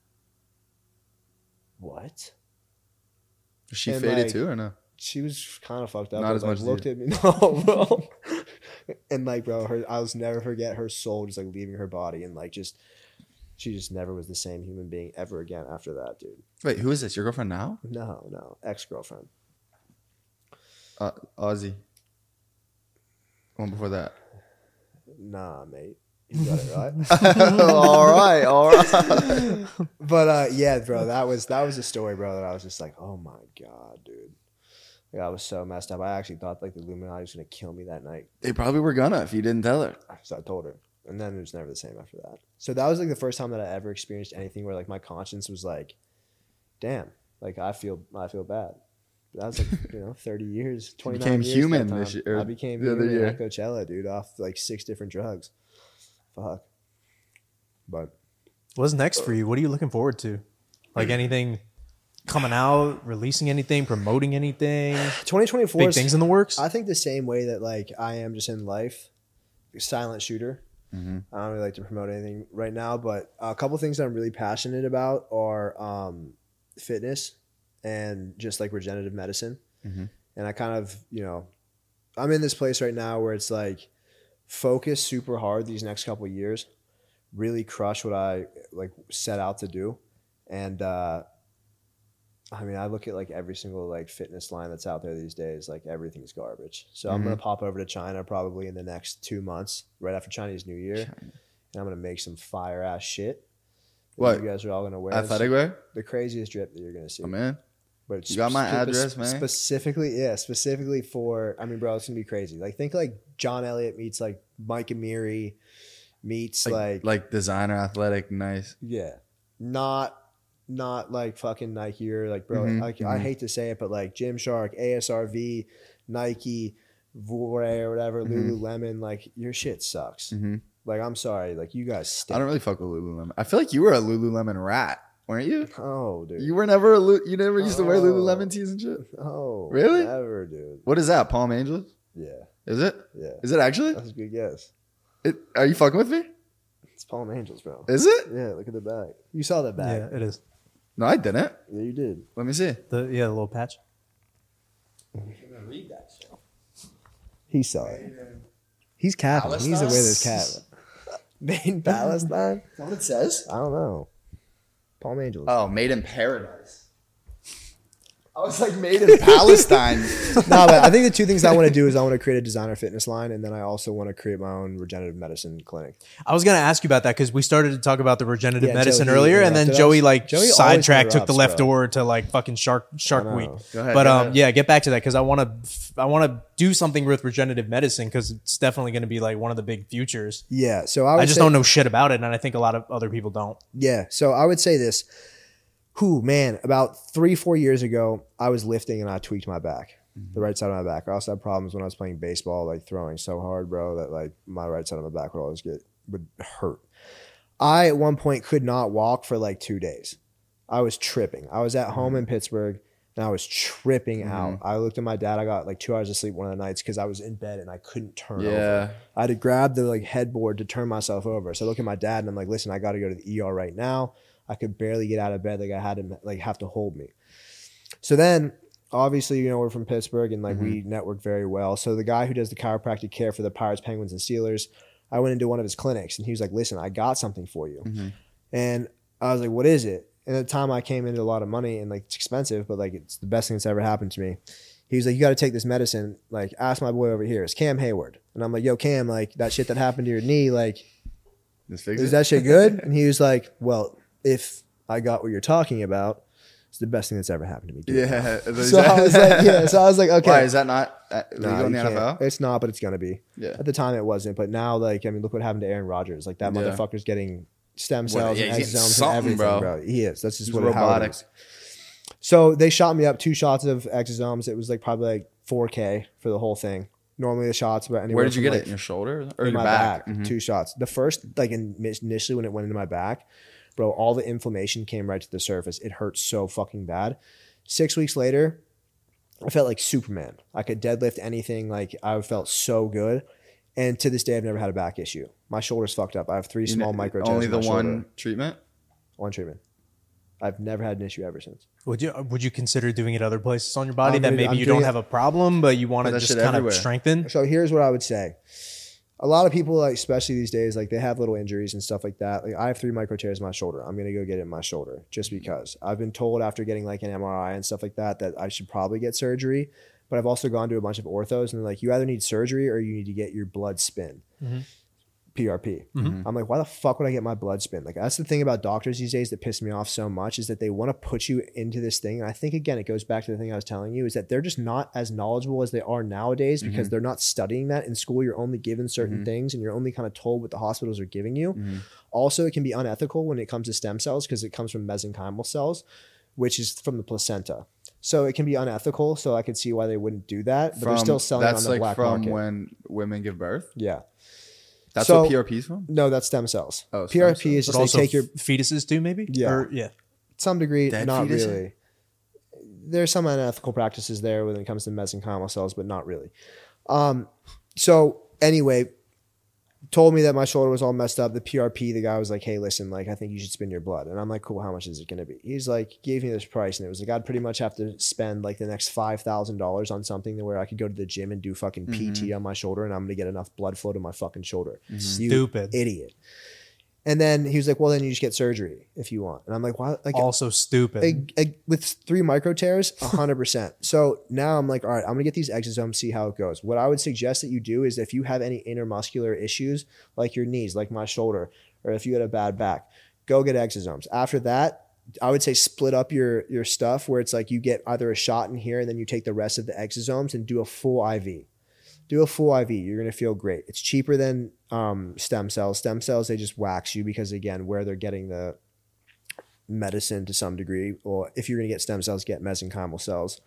what? She And, faded like, too or no? She was kind of fucked up. Not but, as like, much as looked you. at me. No, bro. And like, bro, her I'll never forget her soul just like leaving her body and like just she just never was the same human being ever again after that, dude. Wait, who is this? Your girlfriend now? No, no, ex girlfriend. Uh, Ozzy. One before that. Nah, mate, you got it right. all right, all right. But uh, yeah, bro, that was that was a story, bro. That I was just like, oh my god, dude. Like, I was so messed up. I actually thought like the Illuminati was gonna kill me that night. They probably were gonna if you didn't tell her. So I told her, and then it was never the same after that. So that was like the first time that I ever experienced anything where like my conscience was like, damn, like I feel I feel bad. That was like you know thirty years, twenty nine became years. human that this time. year- I became the other human year. at Coachella, dude, off like six different drugs. Fuck. But What's next for you? What are you looking forward to? Like anything coming out, releasing anything, promoting anything? twenty twenty-four Big is- things in the works? I think the same way that like I am just in life, silent shooter. Mm-hmm. I don't really like to promote anything right now, but a couple things that I'm really passionate about are um, fitness and just like regenerative medicine. Mm-hmm. And I kind of, you know, I'm in this place right now where it's like focus super hard these next couple of years, really crush what I like set out to do. And uh, I mean, I look at like every single like fitness line that's out there these days, like everything's garbage. So I'm Mhm. going to pop over to China probably in the next two months, right after Chinese New Year. China. And I'm going to make some fire ass shit. that What? You guys are all going to wear. Athletic wear? The craziest drip that you're going to see. I'm in. But You got my spe- address, man. Specifically, yeah, specifically for. I mean, bro, it's gonna be crazy. Like, think like John Elliott meets like Mike Amiri meets Like, like, like designer, athletic, nice. yeah, not not like fucking Nike or like bro. Mhm, Like, I mhm. hate to say it, but like Gymshark, A S R V, Nike, Vore or whatever, Mhm. Lululemon. Like, your shit sucks. hmm Like, I'm sorry. Like, you guys stink. I don't really fuck with Lululemon. I feel like you were a Lululemon rat, weren't you? Oh, dude. You were never a Lu- you never used to wear Oh. Lululemon tees and shit. Oh, Really? Never, dude. What is that? Palm Angels? Yeah, Is it? yeah. Is it actually? That's a good guess. It, are you fucking with me? It's Palm Angels, bro. Is it? Yeah, look at the bag. You saw that bag. Yeah, it is. No, I didn't. Yeah, you did. Let me see. The yeah, the little patch. Read that shit. He saw it. He's capping. He's away this cap. Made in Palestine? Is that what it says? I don't know. Palm Angels. Oh, made in paradise. I was like, made in Palestine. No, but I think the two things I want to do is I want to create a designer fitness line, and then I also want to create my own regenerative medicine clinic. I was gonna ask you about that because we started to talk about the regenerative Yeah, medicine Joey earlier, and then interrupted Joey us. like Joey always sidetracked, took the interrupts, left bro. door to like fucking Shark Shark I know. Week. Go ahead, But go um, ahead. yeah, get back to that because I want to I want to do something with regenerative medicine because it's definitely going to be like one of the big futures. Yeah, so I would I just say, don't know shit about it, and I think a lot of other people don't. Yeah, so I would say this. Who, man, about three, four years ago, I was lifting and I tweaked my back, the right side of my back. I also had problems when I was playing baseball, like throwing so hard, bro, that like my right side of my back would always get, would hurt. I, at one point, could not walk for like two days. I was tripping. I was at home in Pittsburgh and I was tripping out. I looked at my dad. I got like two hours of sleep one of the nights because I was in bed and I couldn't turn over. Yeah. I had to grab the like headboard to turn myself over. So I look at my dad and I'm like, listen, I got to go to the E R right now. I could barely get out of bed. Like I had him like have to hold me. So then obviously, you know, we're from Pittsburgh and like we network very well. So the guy who does the chiropractic care for the Pirates, Penguins, and Steelers, I went into one of his clinics and he was like, listen, I got something for you. And I was like, what is it? And at the time I came into a lot of money and like it's expensive, but like it's the best thing that's ever happened to me. He was like, you got to take this medicine. Like, ask my boy over here. It's Cam Hayward. And I'm like, yo, Cam, like that shit that happened to your knee, like, Just fix is it. that shit good? And he was like, well, if I got what you're talking about, it's the best thing that's ever happened to me. Dude. Yeah. So I was like, yeah. So I was like, okay. Why is that not uh, legal Nah, in the you N F L? can't. It's not, but it's gonna be. Yeah. At the time, it wasn't, but now, like, I mean, look what happened to Aaron Rodgers. Like that Yeah. motherfucker's getting stem cells yeah, and he's getting exosomes and something, everything, bro. bro. He is. That's just He's what it, how it robotic. is. So they shot me up two shots of exosomes. It was like probably like four K for the whole thing. Normally the shots, but anywhere Where did you from, get like, it? In your shoulder or in your my back? back, Mhm. two shots. The first, like in, initially when it went into my back, bro, all the inflammation came right to the surface. It hurt so fucking bad. Six weeks later, I felt like Superman. I could deadlift anything. Like I felt so good. And to this day, I've never had a back issue. My shoulder's fucked up. I have three You small know, micro tears Only in the my one shoulder. treatment? One treatment. I've never had an issue ever since. Would you would you consider doing it other places on your body I'm that gonna- maybe I'm you doing don't it- have a problem, but you want Put to that just shit kind everywhere. of strengthen? So here's what I would say. A lot of people, like especially these days, like they have little injuries and stuff like that. Like I have three micro tears in my shoulder. I'm gonna go get it in my shoulder just because I've been told after getting like an M R I and stuff like that that I should probably get surgery. But I've also gone to a bunch of orthos and they're like, you either need surgery or you need to get your blood spin. P R P. I'm like, why the fuck would I get my blood spin? Like that's the thing about doctors these days that piss me off so much is that they want to put you into this thing. And I think again, it goes back to the thing I was telling you is that they're just not as knowledgeable as they are nowadays because they're not studying that in school. You're only given certain things and you're only kind of told what the hospitals are giving you. Also, it can be unethical when it comes to stem cells because it comes from mesenchymal cells, which is from the placenta. So it can be unethical. So I could see why they wouldn't do that, but they're From- still selling it on that's the like black from market. when women give birth? Yeah. That's So- what P R P is from? No, that's stem cells. Oh, stem P R P cells. is But just they also take your fetuses too, maybe? Yeah. Or, yeah. some degree, Dead not fetus? really. There's some unethical practices there when it comes to mesenchymal cells, but not really. Um, so anyway, told me that my shoulder was all messed up. The P R P, the guy was like, hey, listen, like, I think you should spin your blood. And I'm like, cool, how much is it going to be? He's like, gave me this price. And it was like, I'd pretty much have to spend like the next five thousand dollars on something where I could go to the gym and do fucking P T on my shoulder and I'm going to get enough blood flow to my fucking shoulder. You Stupid. idiot. And then he was like, well, then you just get surgery if you want. And I'm like, why? Like, Also stupid. a- a- with three micro tears, one hundred percent. So now I'm like, all right, I'm going to get these exosomes, see how it goes. What I would suggest that you do is if you have any intermuscular issues, like your knees, like my shoulder, or if you had a bad back, go get exosomes. After that, I would say split up your your stuff where it's like you get either a shot in here and then you take the rest of the exosomes and do a full I V. Do a full I V. You're going to feel great. It's cheaper than um, stem cells. Stem cells, they just wax you because, again, where they're getting the medicine to some degree. Or if you're going to get stem cells, get mesenchymal cells.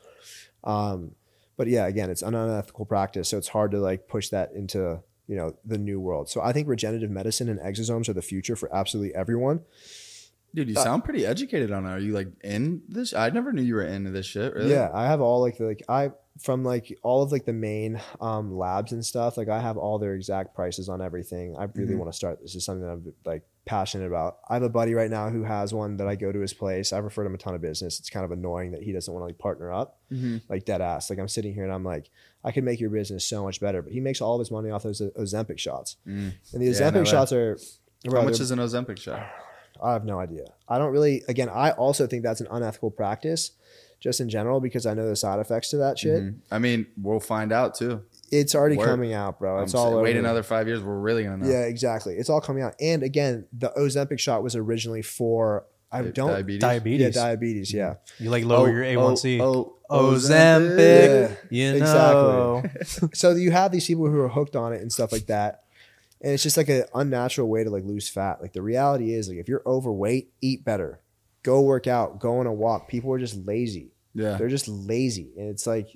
Um, but yeah, again, it's an unethical practice. So it's hard to like push that into, you know, the new world. So I think regenerative medicine and exosomes are the future for absolutely everyone. Dude, you sound pretty educated on it. Are you like in this? I never knew you were into this shit. Really? Yeah, I have all like the, like I from like all of like the main um, labs and stuff. Like I have all their exact prices on everything. I really Mhm. want to start. This is something that I'm like passionate about. I have a buddy right now who has one that I go to his place. I've referred him a ton of business. It's kind of annoying that he doesn't want to like partner up, Mm-hmm. like dead ass. Like I'm sitting here and I'm like, I could make your business so much better. But he makes all of his money off those Ozempic shots, Mm. and the Yeah, I know Ozempic that. shots are. How bro, much they're- is an Ozempic shot? I have no idea. I don't really, again, I also think that's an unethical practice just in general because I know the side effects to that shit. Mhm. I mean, we'll find out too. It's already Word. coming out, bro. It's I'm all saying, over. wait another five years. We're really gonna know. Yeah, exactly. It's all coming out. And again, the Ozempic shot was originally for, I Di- don't, diabetes. Diabetes. yeah, diabetes. Yeah. You like lower Oh, your A one C. Oh, Ozempic. Ozempic. Yeah, You know. exactly. So you have these people who are hooked on it and stuff like that. And it's just like an unnatural way to like lose fat. Like the reality is like if you're overweight, eat better. Go work out. Go on a walk. People are just lazy. Yeah. They're just lazy. And it's like,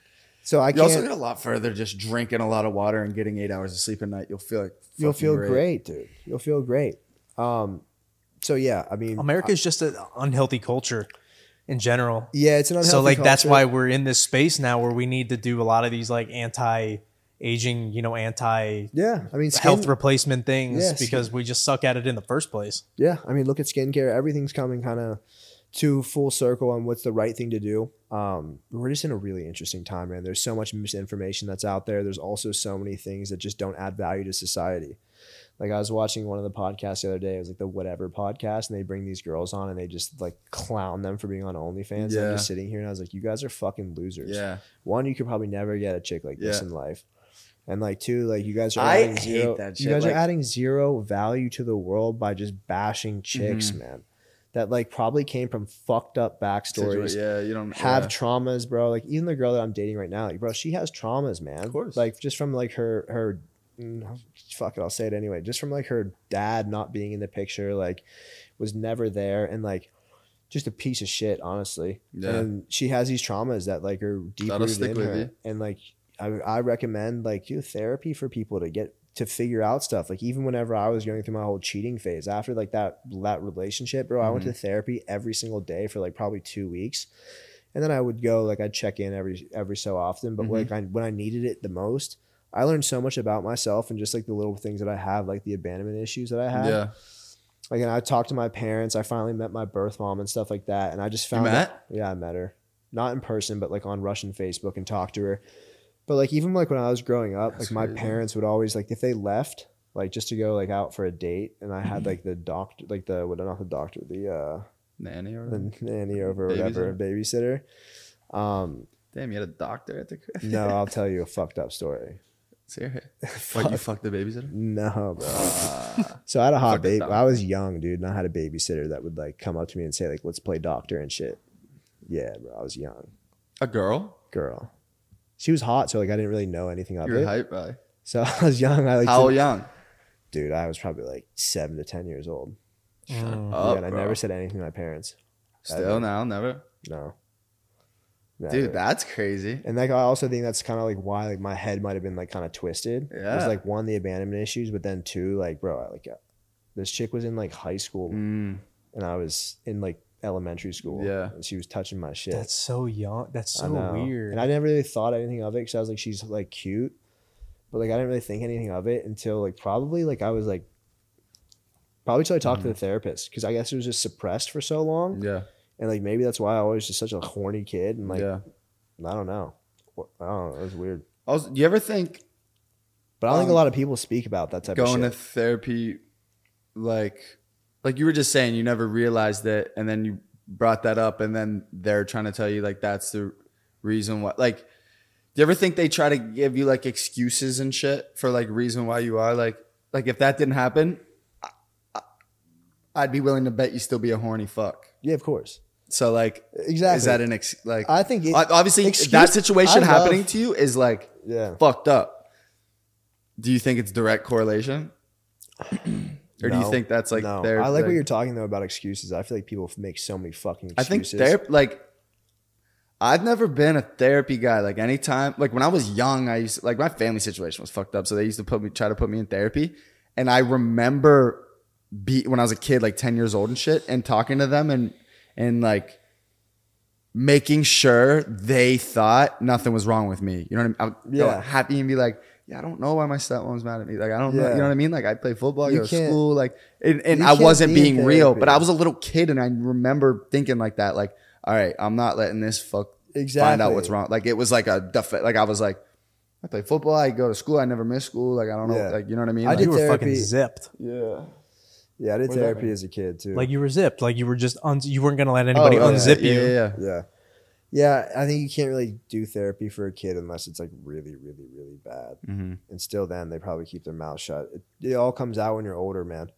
so I You can't, also get a lot further just drinking a lot of water and getting eight hours of sleep a night. You'll feel like you'll fucking feel great. dude. You'll feel great. Um, so yeah, I mean, America's just an unhealthy culture in general. yeah, it's an unhealthy So like that's culture. why we're in this space now where we need to do a lot of these like anti-aging, you know, anti Yeah, I mean, skin, health replacement things Yeah, skin- because we just suck at it in the first place. Yeah, I mean, look at skincare. Everything's coming kind of to full circle on what's the right thing to do. Um, we're just in a really interesting time, man. There's so much misinformation that's out there. There's also so many things that just don't add value to society. Like I was watching one of the podcasts the other day. It was like the Whatever podcast, and they bring these girls on and they just like clown them for being on OnlyFans. And Yeah. I'm just sitting here and I was like, you guys are fucking losers. Yeah. One, you could probably never get a chick like this Yeah. in life. And like two, like you guys are I adding hate zero. that You shit, guys like- are adding zero value to the world by just bashing chicks, Mhm. man. That like probably came from fucked up backstories. Yeah, you don't Have yeah. traumas, bro. Like even the girl that I'm dating right now, like bro, she has traumas, man. Of course. Like just from like her her, mm, fuck it, I'll say it anyway. Just from like her dad not being in the picture, like was never there, and like just a piece of shit, honestly. Yeah. And she has these traumas that like are deep That'll rooted stick in with her, you. and like I I recommend like do therapy for people to get to figure out stuff. Like even whenever I was going through my whole cheating phase after like that that relationship, bro, I went Mm-hmm. to therapy every single day for like probably two weeks. And then I would go like I'd check in every every so often, but Mm-hmm. like I, when I needed it the most, I learned so much about myself and just like the little things that I have, like the abandonment issues that I had. Yeah. Like, and I talked to my parents. I finally met my birth mom and stuff like that. And I just found met? out- yeah, I met her, not in person, but like on Russian Facebook and talked to her. But like even like when I was growing up, That's like my crazy. parents would always like if they left, like just to go like out for a date, and I Mm-hmm. had like the doctor, like the what not the doctor, the uh Nanny or the nanny over or whatever, babysitter. Um, Damn, you had a doctor at the crib? no, I'll tell you a fucked up story. Serious? What, you fucked the babysitter? No, bro. Ah. So I had a hot Fucking baby. doctor. I was young, dude, and I had a babysitter that would like come up to me and say like, "Let's play doctor and shit." Yeah, bro. I was young, A girl? girl. She was hot, so like I didn't really know anything of You're it. hype, bro. So I was young. I like, How to- young? dude. I was probably like seven to ten years old. Mm. Oh, yeah, and I bro. never said anything to my parents. Still now, never. No, Dude, Never. that's crazy. And like I also think that's kind of like why like my head might have been like kind of twisted. It was Yeah. like one the abandonment issues, but then two like bro, I, like uh, this chick was in like high school Mm, and I was in like elementary school. Yeah. and she was touching my shit. That's so young. That's I so know. weird. And I never really thought anything of it because I was like, she's like cute, but like I didn't really think anything of it until like probably like I was like probably till I talked to the therapist because I guess it was just suppressed for so long, yeah. and like maybe that's why I was just such a horny kid and like yeah. I don't know, I don't know, it was weird. Also, do you ever think But I don't think a Um, lot of people speak about that type going to of shit. therapy, like, like you were just saying, you never realized it, and then you brought that up, and then they're trying to tell you like that's the reason why. Like, do you ever think they try to give you like excuses and shit for like reason why you are like, like if that didn't happen, I, I, I'd be willing to bet you still be a horny fuck. Yeah, of course. So like, Exactly. is that an ex- like? I think it- obviously excuse- that situation I happening love- to you is like Yeah. fucked up. Do you think it's direct correlation, or do you No. think that's like? no. their- I like their- what you're talking though about excuses. I feel like people make so many fucking I think excuses. therapy, like, I've never been a therapy guy. Like anytime, like when I was young, I used to, like my family situation was fucked up, so they used to put me try to put me in therapy, and I remember be when I was a kid, like ten years old and shit, and talking to them and and like making sure they thought nothing was wrong with me. You know what I mean? I would go Yeah. happy and be like, yeah, I don't know why my stepmom's mad at me. Like I don't know. Yeah. You know what I mean? Like I play football, I You go to can't- school, like and, and you I can't wasn't be in being real, therapy. but I was a little kid and I remember thinking like that, like, all right, I'm not letting this fuck find Exactly. out what's wrong. Like it was like a def- like I was like, I play football, I go to school, I never miss school. Like I don't know, Yeah. like you know what I mean? I Like, did You were therapy. fucking zipped. yeah. Yeah, I did What does that therapy mean? as a kid too. Like you were zipped. Like you were just un- you weren't gonna let anybody Oh, yeah, unzip yeah, you. Yeah, yeah. yeah. Yeah, I think you can't really do therapy for a kid unless it's like really, really, really bad. Mm-hmm. And still then they probably keep their mouth shut. It, it all comes out when you're older, man.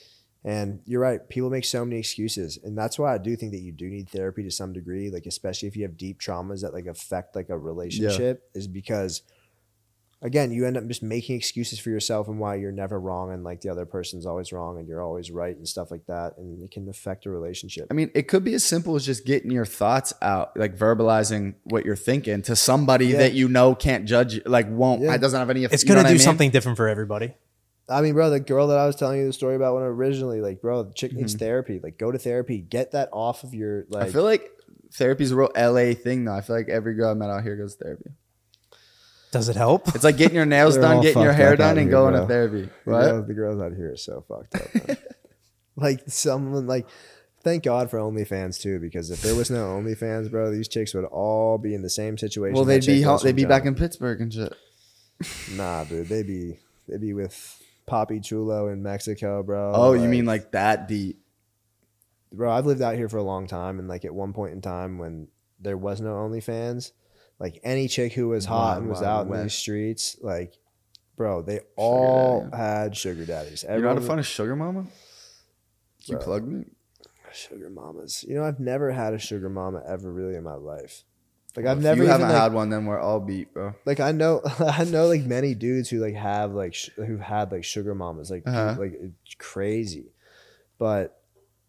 And you're right. People make so many excuses. And that's why I do think that you do need therapy to some degree, like especially if you have deep traumas that like affect like a relationship, is because again, you end up just making excuses for yourself and why you're never wrong and like the other person's always wrong and you're always right and stuff like that. And it can affect a relationship. I mean, it could be as simple as just getting your thoughts out, like verbalizing what you're thinking to somebody Yeah. that you know can't judge, you, like won't, Yeah. it doesn't have any. It's you know gonna what do I mean? something different for everybody. I mean, bro, the girl that I was telling you the story about when originally, like, bro, the chick needs Mhm. therapy. Like, go to therapy, get that off of your like. I feel like therapy is a real L A thing, though. I feel like every girl I met out here goes to therapy. Does it help? It's like getting your nails They're done, all getting your fucked hair up done, out and here, going bro. to therapy. the, What? girls, the girls out here are so fucked up. Man. Like someone like, thank God for OnlyFans too, because if there was no OnlyFans, bro, these chicks would all be in the same situation. Well, that they'd be chick home, was they'd from be back John. in Pittsburgh and shit. Nah, dude, they'd be they'd be with Poppy Chulo in Mexico, bro. Oh, you mean like that deep? Bro, I've lived out here for a long time, and like at one point in time when there was no OnlyFans, like any chick who was hot Wild, and was wild out in west. these streets, like, bro, they all daddy. had sugar daddies. You know how to Everyone- find a sugar mama? Can you Bro. plug me? sugar mamas. You know, I've never had a sugar mama ever really in my life. Like Well, I've if never you even haven't like, had one, then we're all beat, bro. like I know I know like many dudes who like have like sh- who've had like sugar mamas, like Uh-huh. dude, like it's crazy, but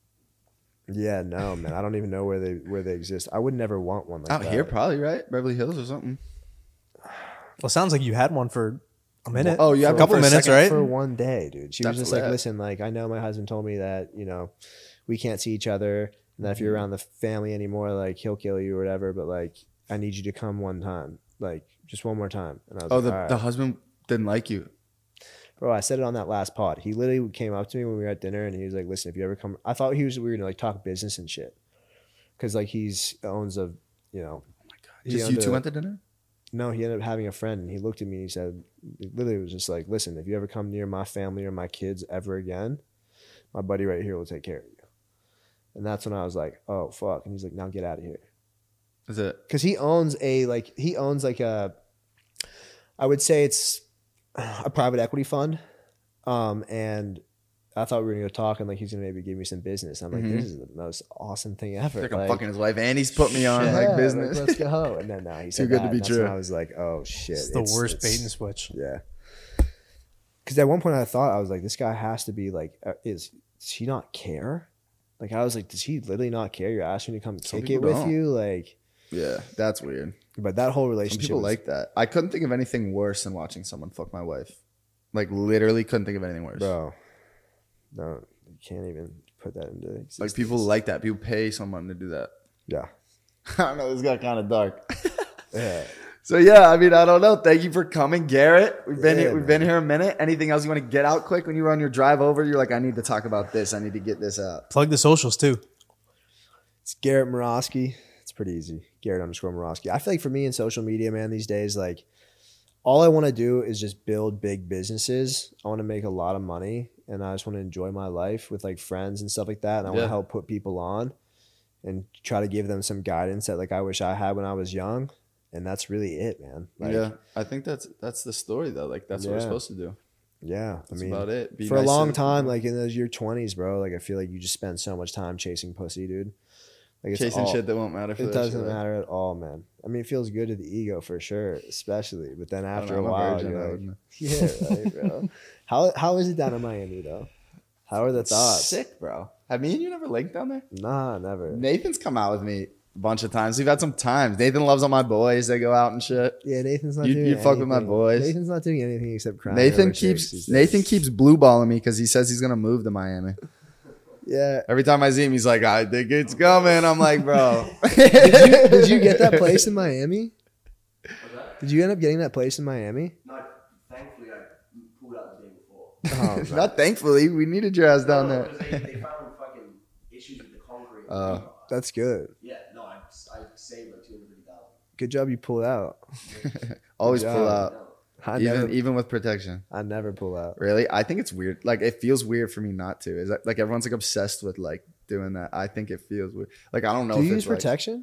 yeah, no man, I don't even know where they where they exist. I would never want one like Out that. here, probably, right? Beverly Hills or something. Well, it sounds like you had one for a minute. Oh, you had a one couple for a minutes, second. right? for one day, dude. She was That's just like, lit. listen, like I know my husband told me that you know we can't see each other, and that if you're around the family anymore, like he'll kill you or whatever. But like I need you to come one time, like just one more time. And I was Oh, like, the, all right. the husband didn't like you. Bro, I said it on that last pod. He literally came up to me when we were at dinner and he was like, listen, if you ever come, I thought he was, we were going to like talk business and shit. Cause like he's owns a, you know, he Just owned you two a- went to dinner? no, he ended up having a friend and he looked at me and he said, literally was just like, listen, if you ever come near my family or my kids ever again, my buddy right here will take care of you. And that's when I was like, oh fuck. And he's like, now get out of here. Is it? Cause he owns a, like, he owns like a, I would say it's a private equity fund. Um, and I thought we were gonna go talk and like he's gonna maybe give me some business. I'm like, Mhm. this is the most awesome thing ever. Like I'm Like, fucking his wife, and he's put me on yeah, like business. let's go. And then now he said Too good that, to be and that's when true. I was like, oh shit, It's the worst it's- bait and switch. Yeah. Because at one point I thought I was like, this guy has to be like, uh, is does he not care? Like I was like, does he literally not care? You're asking me to come Some kick it people with don't. you, like. Yeah, that's weird. But that whole Some relationship, people was- like that. I couldn't think of anything worse than watching someone fuck my wife. Like literally couldn't think of anything worse. bro. No, you can't even put that into existence. Like people like that. People pay someone to do that. yeah, I don't know. This got kind of dark. yeah. So yeah, I mean, I don't know. Thank you for coming, Garrett. We've been Yeah, here. We've man. been here a minute. Anything else you want to get out quick when you were on your drive over? You're like, I need to talk about this. I need to get this out. Plug the socials too. It's Garrett Morosky. It's pretty easy. Garrett underscore Morosky. I feel like for me in social media, man, these days, like all I want to do is just build big businesses. I want to make a lot of money and I just want to enjoy my life with like friends and stuff like that. And I want Yeah. to help put people on and try to give them some guidance that like I wish I had when I was young. And that's really it, man. Like, yeah, I think that's that's the story though. Like that's what we're Yeah. supposed to do. Yeah, I That's mean, about it. Be for a nice long to- time, like in those your twenties, bro, like I feel like you just spend so much time chasing pussy, dude. Like it's chasing all, shit that won't matter. For It that doesn't shit, right? matter at all, man. I mean, it feels good to the ego for sure, especially. But then I don't after know, a I'm a while, virgin, you're I like, wouldn't- yeah, right, bro. How how is it down in Miami though? How are the thoughts? Sick, bro. Have me and you never linked down there? Nah, never. Nathan's come out with me a bunch of times. We've had some times. Nathan loves all my boys. They go out and shit. Yeah, Nathan's not You- doing you fuck with my anything. boys. Nathan's not doing anything except crying. Nathan over chicks keeps these days. Nathan keeps blue balling me because he says he's gonna move to Miami. Yeah. Every time I see him, he's like, "I think it's coming." I'm like, "Bro, Did you, did you get that place in Miami? Did you end up getting that place in Miami? Not thankfully, I pulled out the day before. Oh, man. not thankfully. We needed your ass down No, there." because they, they found fucking issues with the concrete. Uh, That's good. yeah, no, I, I saved like two hundred fifty thousand. Good job you pulled out. Always Yeah. pull out, I even never, even with protection. I never pull out. Really, I think it's weird. Like it feels weird for me not to. Is that like everyone's like obsessed with like doing that? I think it feels weird. Like I don't know. Do if you it's use like, protection?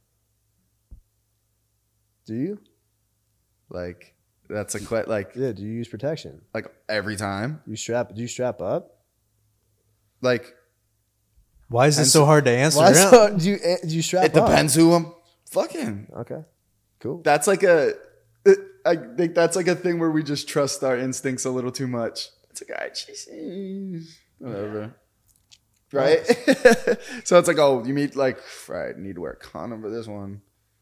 Do you? Like that's a que- like Yeah. Do you use protection? like every time. You strap? Do you strap up? Like Why is this And so so- hard to answer? Why Yeah. so- do you eh, do you strap? it up? depends who I'm fucking. Okay. Cool. That's like a. it- I think that's like a thing where we just trust our instincts a little too much. It's like, all right, geez, whatever. Right? So it's like, oh, you meet like, right, need to wear a condom for this one.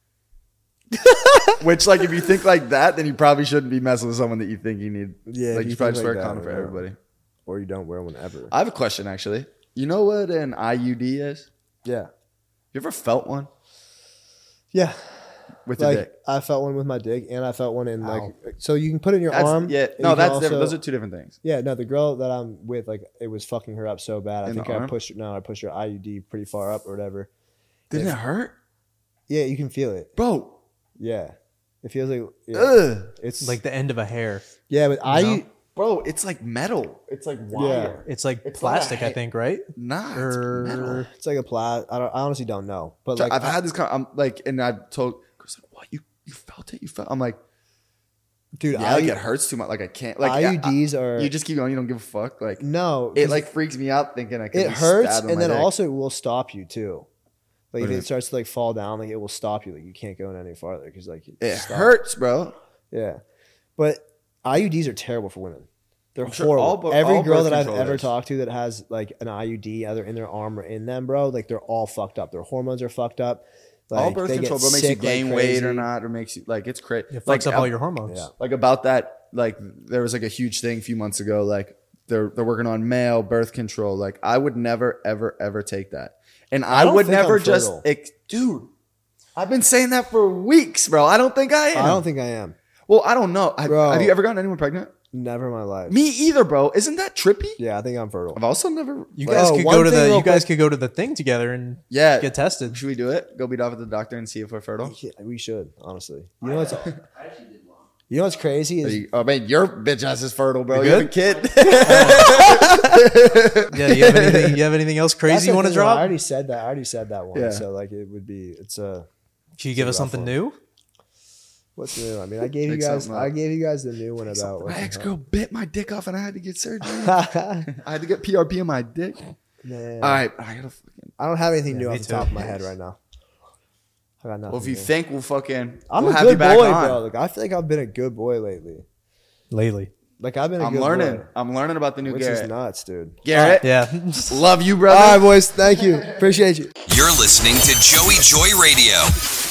Which, like, if you think like that, then you probably shouldn't be messing with someone that you think you need. Yeah, like if you, you probably think just wear like a that, condom for yeah. everybody. Or you don't wear one ever. I have a question, actually. You know what an I U D is? Yeah. You ever felt one Yeah. with your Like dick? I felt one with my dick, and I felt one in like. So you can put it in your That's, arm. yeah, and no, you can that's also- different. Those are two different things. Yeah, no, the girl that I'm with, like, it was fucking her up so bad. I In think the I arm? pushed her. No, I pushed her I U D pretty far up or whatever. Didn't If- it hurt, Yeah, you can feel it. bro? Yeah, it feels like yeah. Ugh. It's Like the end of a hair. yeah, but I know? Bro, it's like metal. It's like wire. It's like It's plastic, not a I think, right? Nah, Or- it's metal. it's like a plat. I don't. I honestly don't know, but So like I've I- had this kind. I'm like, and I've told, Chris, like, what you you felt it? You felt? I'm like, dude, yeah, like I, it hurts too much. Like I can't. Like I U Ds I- are. you just keep going. You don't give a fuck. Like no, it 'cause like freaks me out thinking I can. it be hurts, stabbed with and my then dick. also it will stop you too. Like What if do you it mean? starts to like fall down, like it will stop you. Like you can't go in any farther because like it stops. hurts, bro. Yeah, but I U Ds are terrible for women. They're I'm sure horrible. all bo- Every all girl birth that I've control ever is. talked to that has like an I U D either in their arm or in them, bro, like they're all fucked up. Their hormones are fucked up. Like, All birth they get control, bro, makes you sick like gain weight or crazy. not, or makes you like it's crazy. It fucks like, up all ab- your hormones. Yeah. Like about that, like there was like a huge thing a few months ago. Like they're they're working on male birth control. Like I would never ever ever take that, and I, don't would think never I'm just, fertile. ex- dude. I've been saying that for weeks, bro. I don't think I am. I don't think I am. Well, I don't know. Have, Bro. have you ever gotten anyone pregnant? Never in my life. Me either, bro. Isn't that trippy? Yeah, I think I'm fertile. I've also never. You like- guys Oh, could one go to thing the real you guys quick. could go to the thing together and yeah. get tested. Should we do it? Go meet off at the doctor and see if we're fertile. Yeah, we should honestly. You know what's I actually did one. you know what's crazy Are is you- oh man, your bitch ass is fertile, bro. You You have a good? kid. Yeah, you have anything you have anything else that's crazy the you want to thing, though. I drop? already said that. I already said that one. Yeah. So like it would be. It's a. Can you give us rough something one. new? What's new? I mean, I gave you Pick guys. something up. I gave you guys the new one about. My what the ex girl bit my dick off and I had to get surgery. hell. I had to get P R P on my dick. Man, All right, I gotta fucking. I don't have anything new me off the too. top of my head right now. I got nothing. Well, if you new. think we'll fucking, I'm we'll a have you good back boy, on. bro. Like I feel like I've been a good boy lately. Lately. Like I've been. A I'm good learning. boy, I'm learning about the new which Garrett. is nuts, dude. Garrett, Yeah. love you, All brother. right, boys. Thank you. Appreciate you. You're listening to Joey Joy Radio.